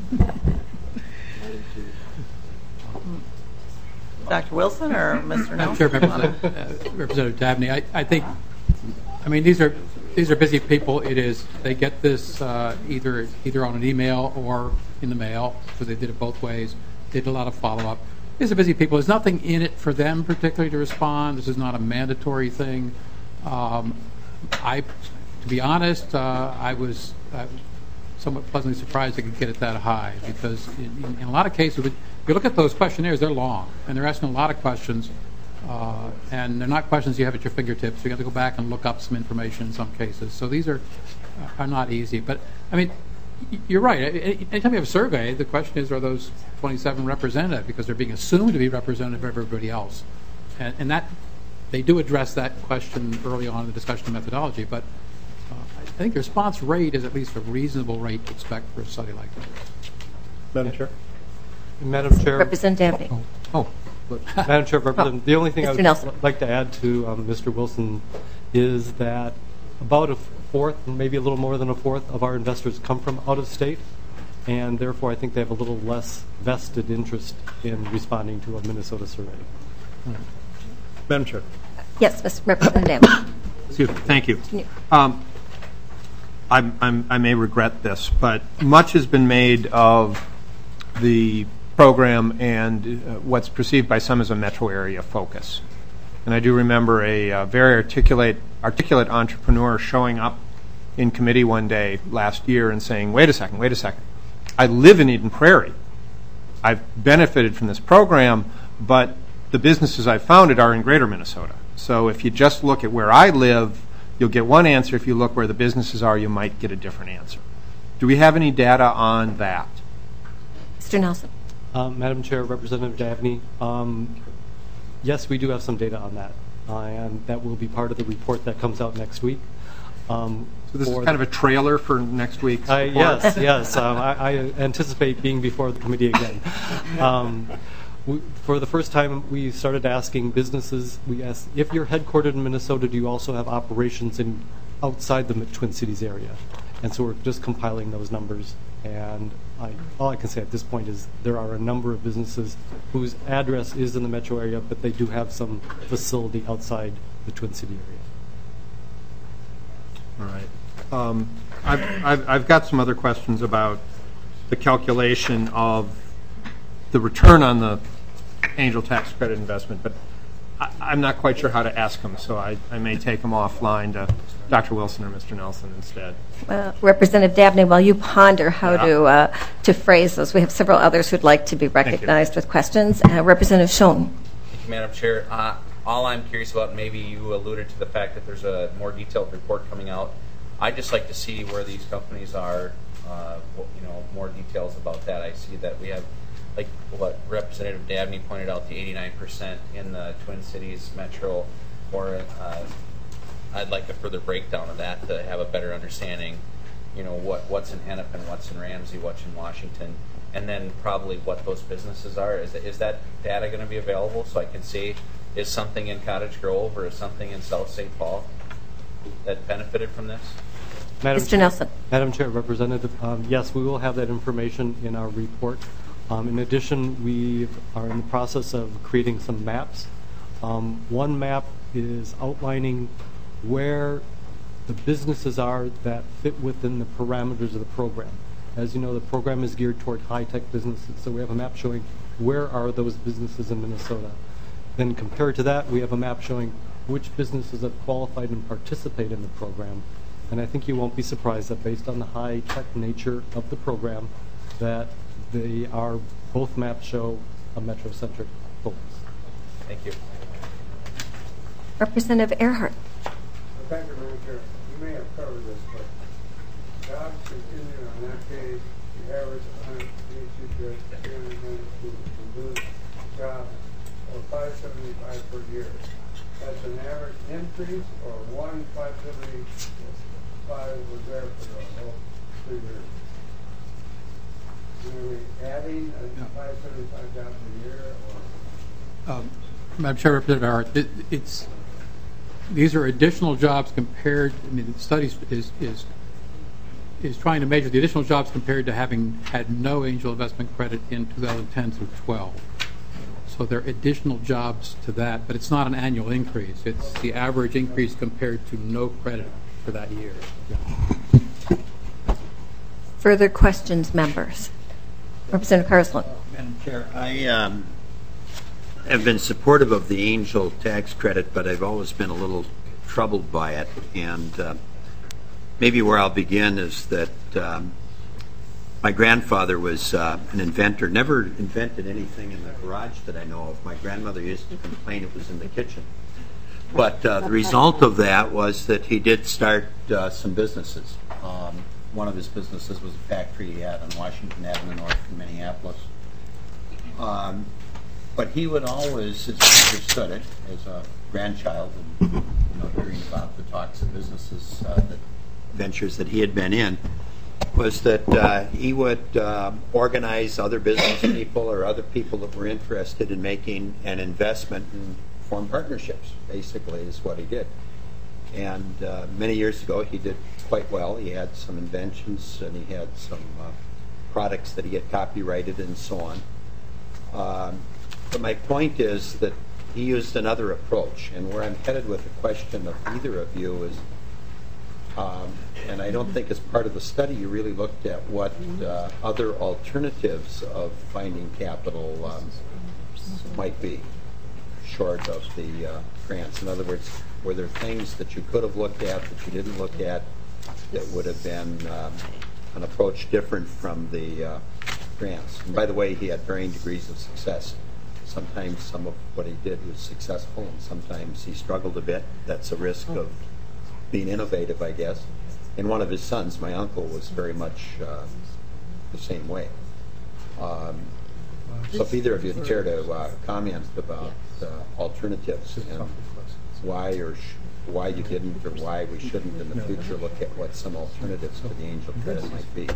Doctor Wilson or Mister Nelson? Sure, Representative, uh, Representative Dabney. I, I think, I mean, these are these are busy people. It is they get this uh, either either on an email or in the mail, because they did it both ways. They did a lot of follow up. These are busy people. There's nothing in it for them particularly to respond. This is not a mandatory thing. Um, I, to be honest, uh, I was uh, somewhat pleasantly surprised they could get it that high, because in, in, in a lot of cases, if you look at those questionnaires, they're long, and they're asking a lot of questions, uh, and they're not questions you have at your fingertips. You have to go back and look up some information in some cases. So these are are not easy. But I mean, you're right. Anytime you have a survey, the question is, are those twenty-seven representative? Because they're being assumed to be representative of everybody else, and, and that they do address that question early on in the discussion of methodology. But uh, I think the response rate is at least a reasonable rate to expect for a study like this. Madam Chair? Madam Chair. Representative Dabney. Oh. Madam Chair, Representative, the only thing Mister I would Nelson. like to add to um, Mister Wilson is that about a fourth, maybe a little more than a fourth of our investors come from out of state, and therefore I think they have a little less vested interest in responding to a Minnesota survey. Madam Chair. Yes, Mister Representative Dabney. Excuse me. Thank you. Um, I'm, I'm, I may regret this, but much has been made of the program and uh, what's perceived by some as a metro area focus. And I do remember a uh, very articulate, articulate entrepreneur showing up in committee one day last year and saying, wait a second, wait a second. I live in Eden Prairie. I've benefited from this program, but the businesses I've founded are in greater Minnesota. So if you just look at where I live, you'll get one answer. If you look where the businesses are, you might get a different answer. Do we have any data on that? Mister Nelson. Um, Madam Chair, Representative Dabney, um, yes, we do have some data on that, uh, and that will be part of the report that comes out next week. Um, so this is kind of a trailer for next week's uh, report? Yes, yes. Um, I, I anticipate being before the committee again. Um, we, for the first time, we started asking businesses, we asked, if you're headquartered in Minnesota, do you also have operations in outside the Twin Cities area? And so we're just compiling those numbers. And I, all I can say at this point is there are a number of businesses whose address is in the metro area, but they do have some facility outside the Twin City area. All right. Um, I've, I've, I've got some other questions about the calculation of the return on the angel tax credit investment, but I, I'm not quite sure how to ask them, so I, I may take them offline to Doctor Wilson or Mister Nelson instead. Uh, Representative Dabney, while you ponder how Yeah. to uh, to phrase those, we have several others who'd like to be recognized with questions. Uh, Representative Schoen. Thank you, Madam Chair. Uh, all I'm curious about, maybe you alluded to the fact that there's a more detailed report coming out. I'd just like to see where these companies are, uh, you know, more details about that. I see that we have, like what Representative Dabney pointed out, the eighty-nine percent in the Twin Cities metro, or uh, I'd like a further breakdown of that to have a better understanding, you know, what, what's in Hennepin, what's in Ramsey, what's in Washington, and then probably what those businesses are. Is, is that data going to be available so I can see, is something in Cottage Grove or is something in South Saint Paul that benefited from this? Madam Mister Chair, Nelson. Madam Chair, Representative, um, yes, we will have that information in our report. Um, in addition, we are in the process of creating some maps. Um, one map is outlining where the businesses are that fit within the parameters of the program. As you know, the program is geared toward high-tech businesses, so we have a map showing where are those businesses in Minnesota. Then compared to that, we have a map showing which businesses have qualified and participate in the program. And I think you won't be surprised that based on the high-tech nature of the program, that they are, both maps show a metrocentric focus. Thank you. Representative Earhart. Thank you, Madam Chair. You may have covered this, but jobs continue on that page. The average one hundred eighty-two to three hundred ninety-two to lose jobs or five seventy-five per year. that's an average increase, or one five seventy-five was there for the whole three years? Are we adding a five seventy-five jobs a year, or? Um, Madam Chair, Representative Hart, it, it's these are additional jobs compared. I mean, the study is is is trying to measure the additional jobs compared to having had no angel investment credit in two thousand ten through twelve. So there are additional jobs to that, but it's not an annual increase. It's the average increase compared to no credit for that year. Further questions, members? Representative Carslin. Madam Chair, I um, have been supportive of the angel tax credit, but I've always been a little troubled by it. And uh, maybe where I'll begin is that um, my grandfather was uh, an inventor, never invented anything in the garage that I know of. My grandmother used to complain it was in the kitchen. But uh, the result of that was that he did start uh, some businesses. Um, one of his businesses was a factory he had on Washington Avenue north in Minneapolis. Um, but he would always, as I understood it, as a grandchild, and you know, hearing about the talks of businesses, uh, that ventures that he had been in, was that uh, he would uh, organize other business people or other people that were interested in making an investment and form partnerships, basically, is what he did. And uh, many years ago, he did quite well. He had some inventions, and he had some uh, products that he had copyrighted and so on. Um, but my point is that he used another approach, and where I'm headed with the question of either of you is, um, and I don't think as part of the study you really looked at what uh, other alternatives of finding capital um, might be, short of the uh, grants. In other words, were there things that you could have looked at that you didn't look at that would have been um, an approach different from the uh, grants? And by the way, he had varying degrees of success. Sometimes some of what he did was successful, and sometimes he struggled a bit. That's a risk of being innovative, I guess. And one of his sons, my uncle, was very much uh, the same way. Um, so if either of you care to uh, comment about uh, alternatives and why or sh why you didn't or why we shouldn't in the future look at what some alternatives to the angel credit might be.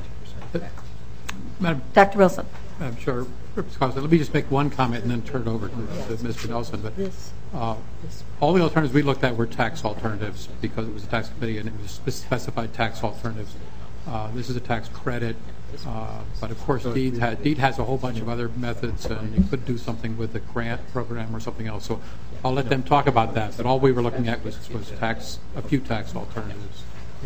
Madam, Doctor Wilson. I'm sure. Let me just make one comment and then turn it over to, to Mister Nelson. But uh, all the alternatives we looked at were tax alternatives because it was a tax committee and it was specified tax alternatives. Uh, this is a tax credit, uh, but of course, DEED, had, DEED has a whole bunch of other methods, and you could do something with the grant program or something else. So I'll let them talk about that. But all we were looking at was, was tax, a few tax alternatives.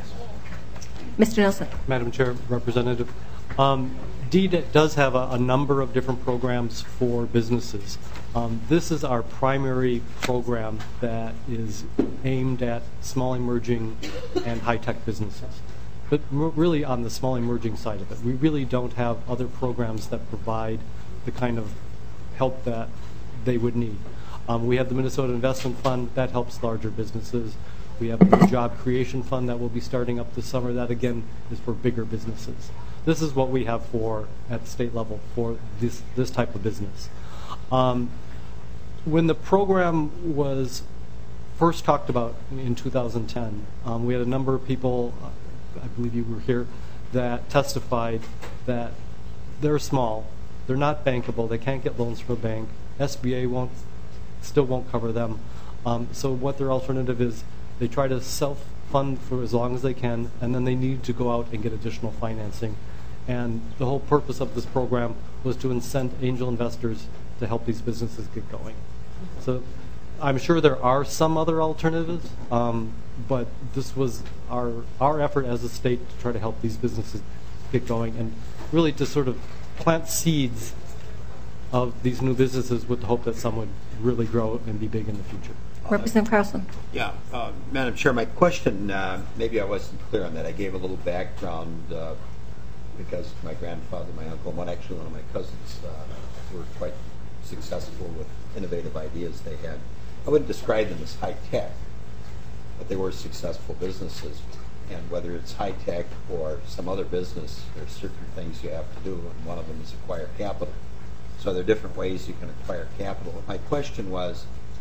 Mister Nelson. Madam Chair, Representative, um, DEED does have a, a number of different programs for businesses. Um, this is our primary program that is aimed at small, emerging, and high-tech businesses. But really on the small emerging side of it. We really don't have other programs that provide the kind of help that they would need. Um, we have the Minnesota Investment Fund that helps larger businesses. We have the Job Creation Fund that will be starting up this summer. That again is for bigger businesses. This is what we have for at the state level for this this type of business. Um, when the program was first talked about in two thousand ten, um, we had a number of people. Uh, I believe you were here, that testified that they're small, they're not bankable, they can't get loans from a bank, S B A won't, still won't cover them. Um, so what their alternative is, they try to self-fund for as long as they can, and then they need to go out and get additional financing. And the whole purpose of this program was to incent angel investors to help these businesses get going. So I'm sure there are some other alternatives, um, but this was our our effort as a state to try to help these businesses get going and really to sort of plant seeds of these new businesses with the hope that some would really grow and be big in the future. Representative Carlson. Yeah, uh, Madam Chair, my question, uh, maybe I wasn't clear on that. I gave a little background uh, because my grandfather, my uncle, and one actually one of my cousins uh, were quite successful with innovative ideas they had. I wouldn't describe them as high-tech, but they were successful businesses. And whether it's high-tech or some other business, there's certain things you have to do, and one of them is acquire capital. So there are different ways you can acquire capital. My question was,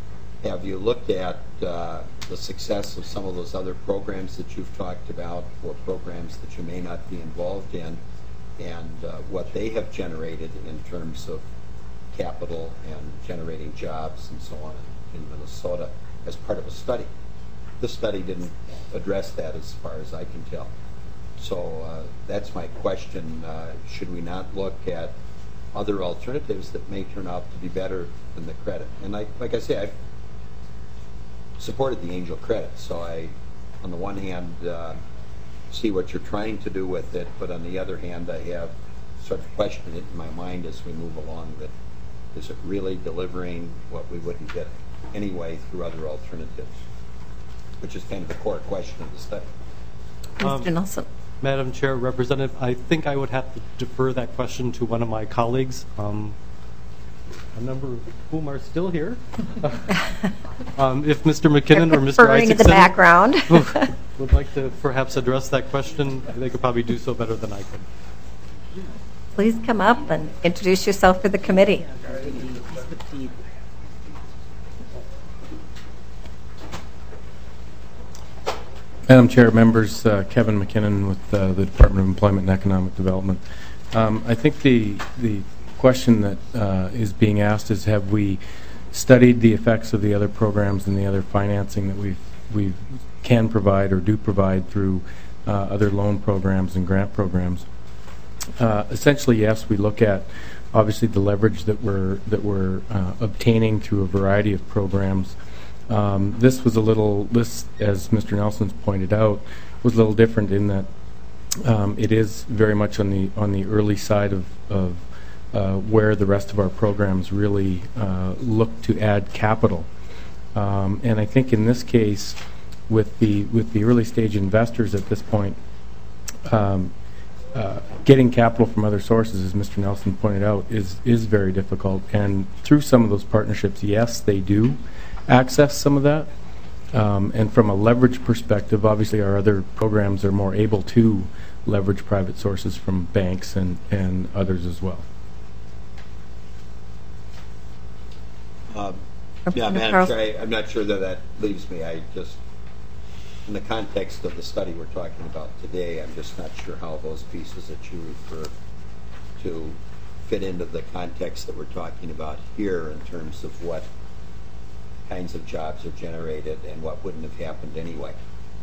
have you looked at uh, the success of some of those other programs that you've talked about, or programs that you may not be involved in, and uh, what they have generated in terms of capital and generating jobs and so on in Minnesota as part of a study? This study didn't address that as far as I can tell. So uh, that's my question. Uh, should we not look at other alternatives that may turn out to be better than the credit? And like, like I say, I've supported the Angel credit, so I, on the one hand, uh, see what you're trying to do with it, but on the other hand, I have sort of questioned it in my mind as we move along, that is it really delivering what we wouldn't get anyway through other alternatives, which is kind of the core question of the study. Mister Um, Nelson. Madam Chair, Representative, I think I would have to defer that question to one of my colleagues, um, a number of whom are still here. um, if Mister McKinnon or Mister Referring Isaacson in the background. would like to perhaps address that question, they could probably do so better than I could. Please come up and introduce yourself for the committee. Madam Chair, members, uh, Kevin McKinnon with uh, the Department of Employment and Economic Development. Um, I think the the question that uh, is being asked is, have we studied the effects of the other programs and the other financing that we we can provide or do provide through uh, other loan programs and grant programs? Uh, essentially, yes, we look at obviously the leverage that we're that we're uh, obtaining through a variety of programs. Um, this was a little, this, as Mister Nelson's pointed out, was a little different in that um, it is very much on the on the early side of, of uh, where the rest of our programs really uh, look to add capital. Um, and I think in this case, with the with the early stage investors at this point, um, uh, getting capital from other sources, as Mister Nelson pointed out, is is very difficult. And through some of those partnerships, yes, they do access some of that. Um, and from a leverage perspective, obviously our other programs are more able to leverage private sources from banks and, and others as well. Uh, yeah, Madam Chair, I, I'm not sure that that leaves me. I just, in the context of the study we're talking about today, I'm just not sure how those pieces that you refer to fit into the context that we're talking about here in terms of what kinds of jobs are generated and what wouldn't have happened anyway.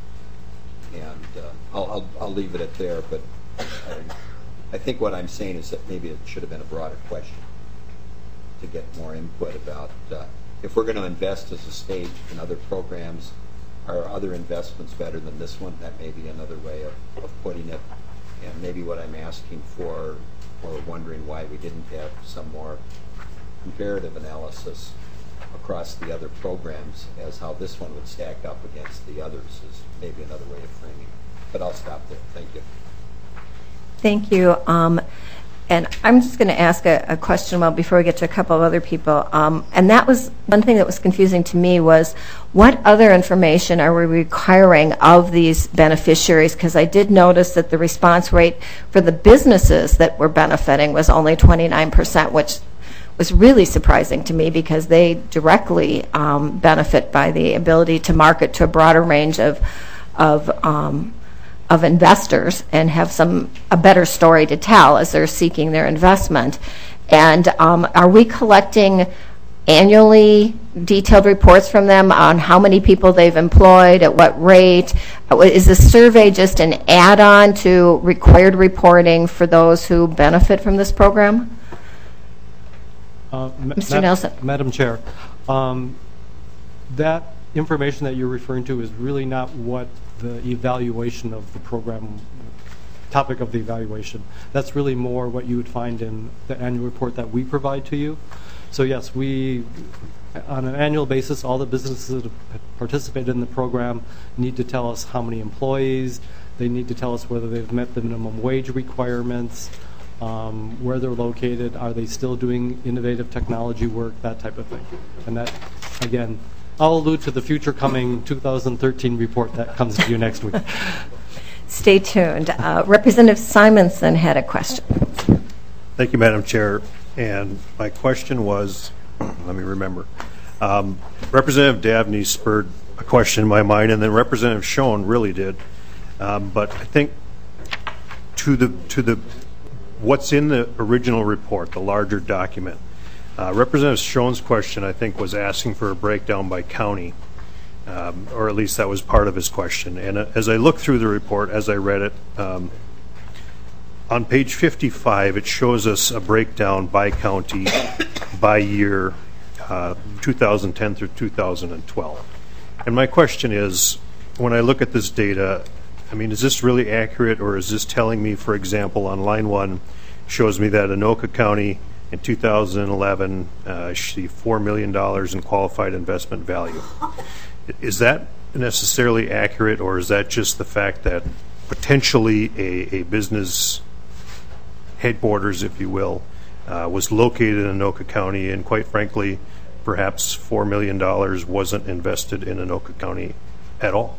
And uh, I'll, I'll, I'll leave it at there, but I, I think what I'm saying is that maybe it should have been a broader question to get more input about uh, if we're going to invest as a state in other programs, are other investments better than this one? That may be another way of, of putting it. And maybe what I'm asking for, or wondering why we didn't have some more comparative analysis across the other programs as how this one would stack up against the others is maybe another way of framing it. But I'll stop there. Thank you. Thank you. Um, and I'm just going to ask a, a question well before we get to a couple of other people. Um, and that was one thing that was confusing to me was what other information are we requiring of these beneficiaries? Because I did notice that the response rate for the businesses that were benefiting was only twenty-nine percent, which was really surprising to me because they directly um, benefit by the ability to market to a broader range of of um, of investors and have some a better story to tell as they're seeking their investment. And um, are we collecting annually detailed reports from them on how many people they've employed, at what rate? Is the survey just an add-on to required reporting for those who benefit from this program? Uh, Mister Ma Nelson. Madam Chair, um, that information that you're referring to is really not what the evaluation of the program, topic of the evaluation. That's really more what you would find in the annual report that we provide to you. So yes, we, on an annual basis, all the businesses that have participated in the program need to tell us how many employees, they need to tell us whether they've met the minimum wage requirements, Um, where they're located, are they still doing innovative technology work, that type of thing. And that, again, I'll allude to the future coming two thousand thirteen report that comes to you next week. Stay tuned. Uh, Representative Simonson had a question. Thank you, Madam Chair. And my question was, let me remember, Um, Representative Dabney spurred a question in my mind, and then Representative Schoen really did. Um, but I think to the to the what's in the original report, the larger document, uh, Representative Schoen's question, I think, was asking for a breakdown by county, um, or at least that was part of his question. And uh, as I looked through the report, as I read it, um, on page fifty-five, it shows us a breakdown by county, by year, uh, two thousand ten through two thousand twelve. And my question is, when I look at this data, I mean, is this really accurate, or is this telling me, for example, on line one, shows me that Anoka County in two thousand eleven, uh, see four million dollars in qualified investment value. Is that necessarily accurate, or is that just the fact that potentially a, a business headquarters, if you will, uh, was located in Anoka County, and quite frankly, perhaps four million dollars wasn't invested in Anoka County at all?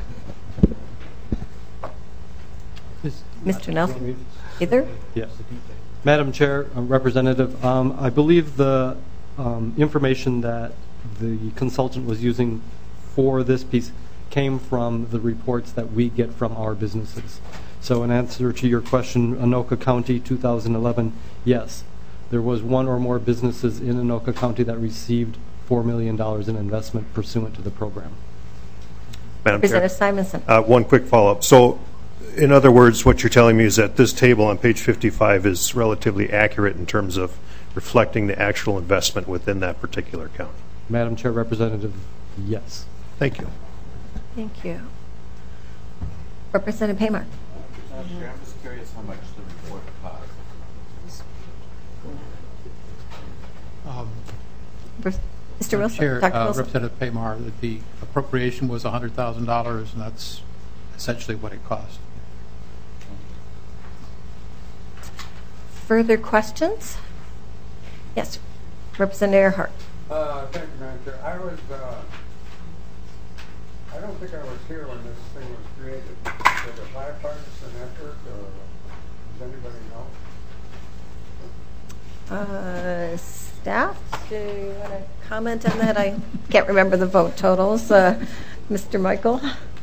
Mister Nelson, either? Yes. Madam Chair, uh, Representative, um, I believe the um, information that the consultant was using for this piece came from the reports that we get from our businesses. So in answer to your question, Anoka County two thousand eleven, yes, there was one or more businesses in Anoka County that received four million dollars in investment pursuant to the program. Madam Chair, Representative Simonson. uh, one quick follow-up. So, in other words, what you're telling me is that this table on page fifty-five is relatively accurate in terms of reflecting the actual investment within that particular county. Madam Chair, Representative, yes. Thank you. Thank you. Representative Paymark. I'm just curious how much the report cost. Um, Mister Madam Wilson. Chair, Doctor uh, Wilson. Representative Paymar, that the appropriation was one hundred thousand dollars, and that's essentially what it cost. Further questions? Yes. Representative Earhart. Uh, thank you, Madam Chair. I was, uh, I don't think I was here when this thing was created. Was it a bipartisan effort, or does anybody know? Uh, staff, do you want to comment on that? I can't remember the vote totals. Uh, Mister Michael?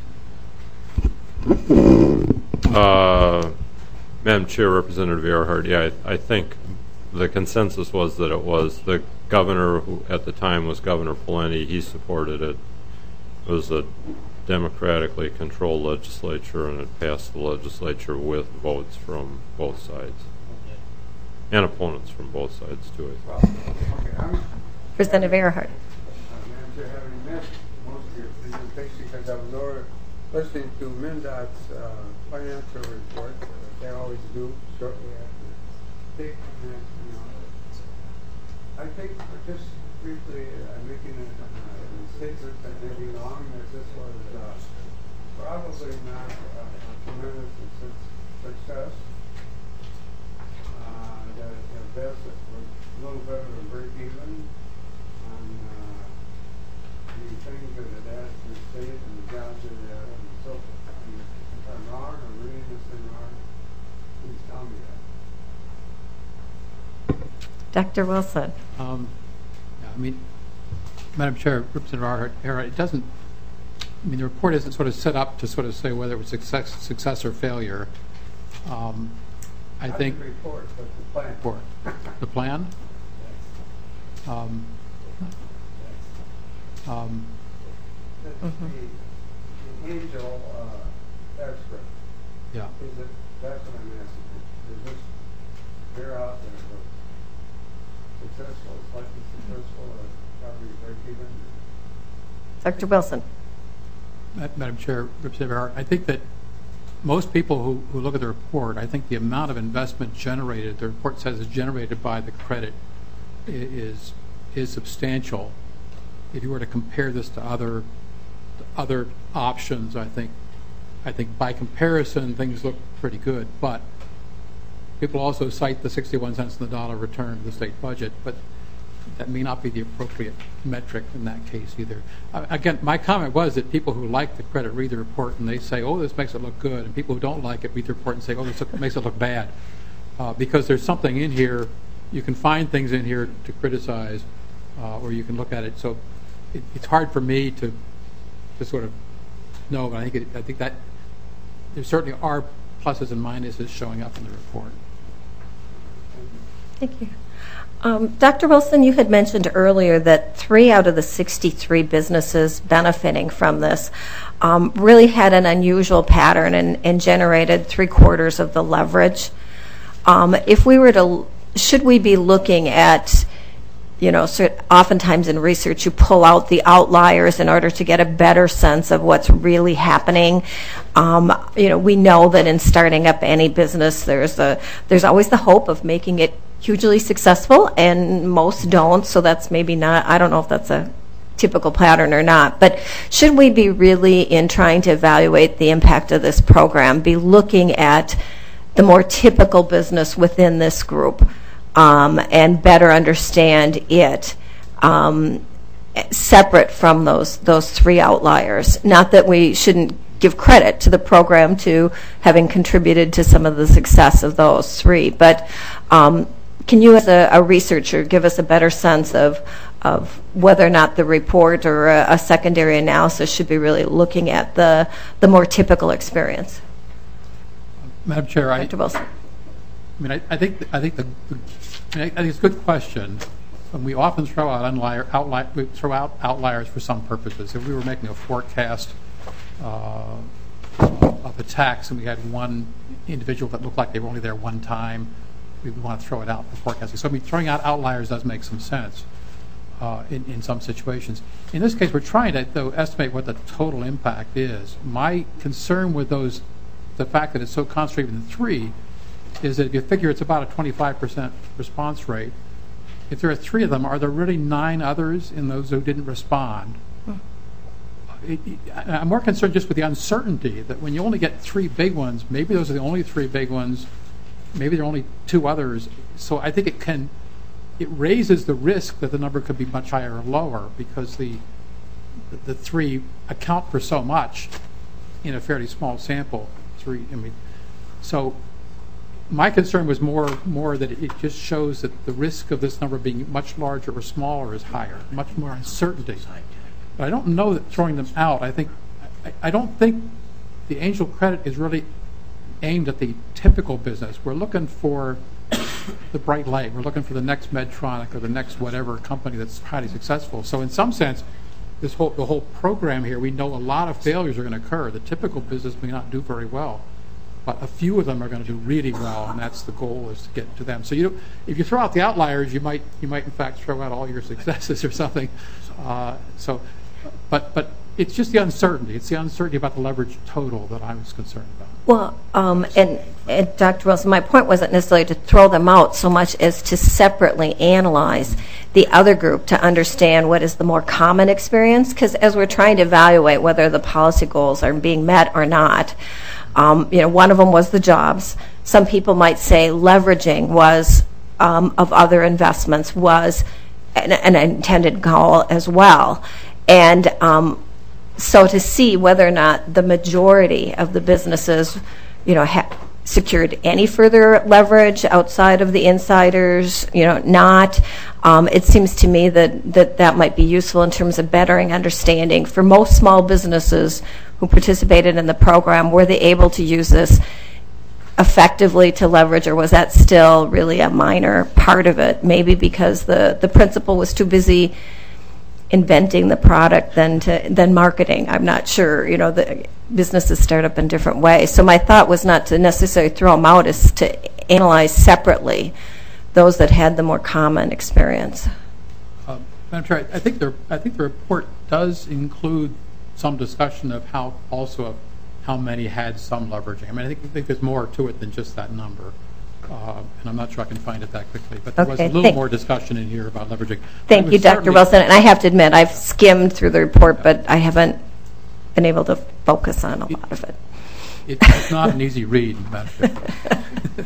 Uh, Madam Chair, Representative Earhart, yeah, I, I think the consensus was that it was the governor, who at the time was Governor Pawlenty. He supported it. It was a democratically controlled legislature, and it passed the legislature with votes from both sides and opponents from both sides too. Well, okay, I'm, Representative Earhart. uh, Madam Chair, having missed most of your presentation because I was over listening to MnDOT's uh, financial report, uh, they always do shortly after taking that, you know. I think uh, just briefly, uh, I'm making a, a statement that may be wrong, that this was uh, probably not uh, a tremendous success. Uh, that at best it was a little better than break even on uh, the things that it adds to the state and the jobs that it adds and so forth. I mean, if I'm wrong or reading this thing wrong, please tell me that. Doctor Wilson. Um, yeah, I mean, Madam Chair, Representative Earhart, it doesn't, I mean, the report isn't sort of set up to sort of say whether it was success, success or failure. Um, I Not think. the report, but the plan. Report. The plan? Um, um, The, Mm-hmm. the, the angel uh, extra. yeah. Is it, that's what I'm asking. Is this bear out that it was successful, slightly successful, or probably break even? Doctor Wilson. Ma- Madam Chair, Representative Earhart, I think that most people who, who look at the report, I think the amount of investment generated, the report says is generated by the credit, i- is is substantial. If you were to compare this to other to other options, I think I think by comparison things look pretty good. But people also cite the sixty-one cents on the dollar return to the state budget, but that may not be the appropriate metric in that case either. Uh, again, my comment was that people who like the credit read the report and they say, oh, this makes it look good, and people who don't like it read the report and say, oh, this look, makes it look bad. Uh, because there's something in here, you can find things in here to criticize, uh, or you can look at it. So it, it's hard for me to to sort of know, but I think it, I think that there certainly are pluses and minuses showing up in the report. Thank you. Um, Doctor Wilson, you had mentioned earlier that three out of the sixty-three businesses benefiting from this um, really had an unusual pattern and, and generated three quarters of the leverage. Um, if we were to, should we be looking at, you know, so oftentimes in research you pull out the outliers in order to get a better sense of what's really happening. Um, you know, we know that in starting up any business, there's a there's always the hope of making it hugely successful, and most don't, so that's maybe not, I don't know if that's a typical pattern or not, but should we be really, in trying to evaluate the impact of this program, be looking at the more typical business within this group um, and better understand it um, separate from those those three outliers? Not that we shouldn't give credit to the program to having contributed to some of the success of those three, but um, can you, as a, a researcher, give us a better sense of of whether or not the report or a, a secondary analysis should be really looking at the the more typical experience? Madam Chair, I, Doctor Wilson. I mean, I, I think I think the, the I, mean, I think it's a good question. And we often throw out outlier, outlier, we throw out outliers for some purposes. If we were making a forecast uh, of a tax and we had one individual that looked like they were only there one time, we would want to throw it out for forecasting. So I mean, throwing out outliers does make some sense uh, in, in some situations. In this case, we're trying to, though, estimate what the total impact is. My concern with those, the fact that it's so concentrated in three, is that if you figure it's about a twenty-five percent response rate, if there are three of them, are there really nine others in those who didn't respond? Hmm. It, it, I'm more concerned just with the uncertainty that when you only get three big ones, maybe those are the only three big ones, maybe there are only two others. So I think it can, it raises the risk that the number could be much higher or lower because the, the, the three account for so much in a fairly small sample. Three, I mean, so my concern was more more that it just shows that the risk of this number being much larger or smaller is higher, much more uncertainty. But I don't know that throwing them out, I think, I, I don't think the angel credit is really aimed at the typical business. We're looking for the bright light. We're looking for the next Medtronic or the next whatever company that's highly successful. So in some sense, this whole the whole program here, we know a lot of failures are going to occur. The typical business may not do very well, but a few of them are going to do really well, and that's the goal, is to get to them. So you, if you throw out the outliers, you might you might in fact throw out all your successes or something. Uh, so, but but it's just the uncertainty. It's the uncertainty about the leverage total that I was concerned about. Well, um, and, and Doctor Wilson, my point wasn't necessarily to throw them out so much as to separately analyze the other group to understand what is the more common experience, because as we're trying to evaluate whether the policy goals are being met or not, um, you know, one of them was the jobs. Some people might say leveraging was um, of other investments was an, an intended goal as well, and um, so to see whether or not the majority of the businesses, you know, ha- secured any further leverage outside of the insiders, you know, not. Um, it seems to me that, that that might be useful in terms of bettering understanding. For most small businesses who participated in the program, were they able to use this effectively to leverage, or was that still really a minor part of it? Maybe because the, the principal was too busy inventing the product than to than marketing. I'm not sure. You know, the businesses start up in different ways. So my thought was not to necessarily throw them out, is to analyze separately those that had the more common experience. Uh, Madam Chair, I think the I think the report does include some discussion of how also of how many had some leveraging. I mean, I think, I think there's more to it than just that number. Uh, and I'm not sure I can find it that quickly, but there okay, was a little thank, more discussion in here about leveraging. Thank you, Doctor Wilson. And I have to admit, I've skimmed through the report, but I haven't been able to focus on a it, lot of it. it. It's not an easy read, Madam Chair.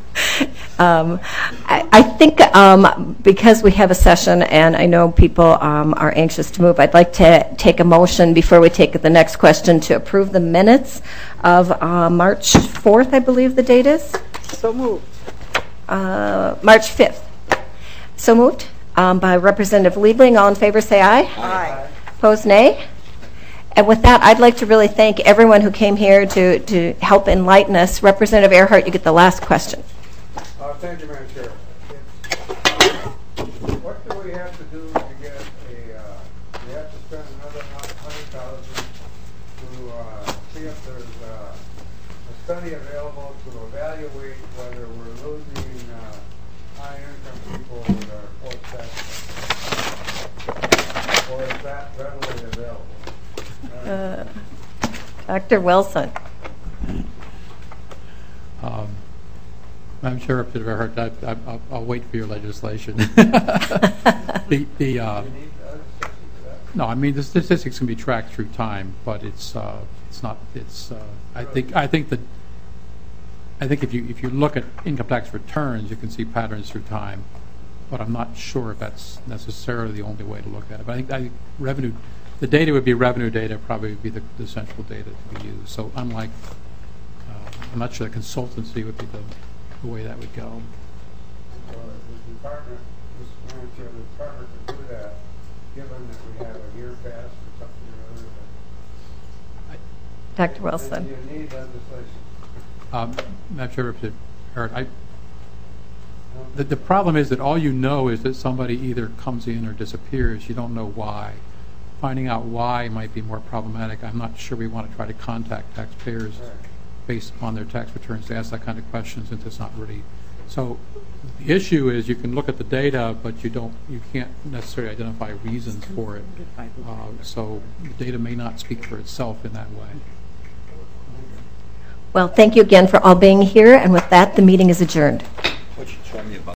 um, I, I think um, because we have a session and I know people um, are anxious to move, I'd like to take a motion before we take the next question to approve the minutes of uh, March fourth, I believe the date is. So moved. Uh, March fifth. So moved. um, by Representative Liebling. All in favor, say aye. Aye. Opposed, nay. And with that, I'd like to really thank everyone who came here to, to help enlighten us. Representative Earhart, you get the last question. Uh, thank you, Madam Chair. What do we have to do to get a, uh, we have to spend another hundred thousand to uh, see if there's uh, a study available to evaluate whether we're losing uh, high-income people with our post-tax, or is that readily available? Uh, Doctor Wilson. Um, Madam Chair, Representative Earhart, I, I, I'll, I'll wait for your legislation. the, the, uh, no, I mean the statistics can be tracked through time, but it's uh, it's not. It's uh, I think I think that I think if you if you look at income tax returns, you can see patterns through time, but I'm not sure if that's necessarily the only way to look at it. But I think, I think revenue. The data would be revenue data, probably would be the, the central data to be used. So unlike, uh, I'm not sure the consultancy would be the, the way that would go. So the department, Mister Manager, the department could do that, given that we have a year pass or something or other. I, Doctor Wilson. You need legislation. Um, Madam Chair, Representative Earhart, I, the, the problem is that all you know is that somebody either comes in or disappears. You don't know why. Finding out why might be more problematic. I'm not sure we want to try to contact taxpayers based upon their tax returns to ask that kind of question, since it's not really. So the issue is you can look at the data, but you don't, you can't necessarily identify reasons for it. Uh, so the data may not speak for itself in that way. Well, thank you again for all being here, and with that, the meeting is adjourned.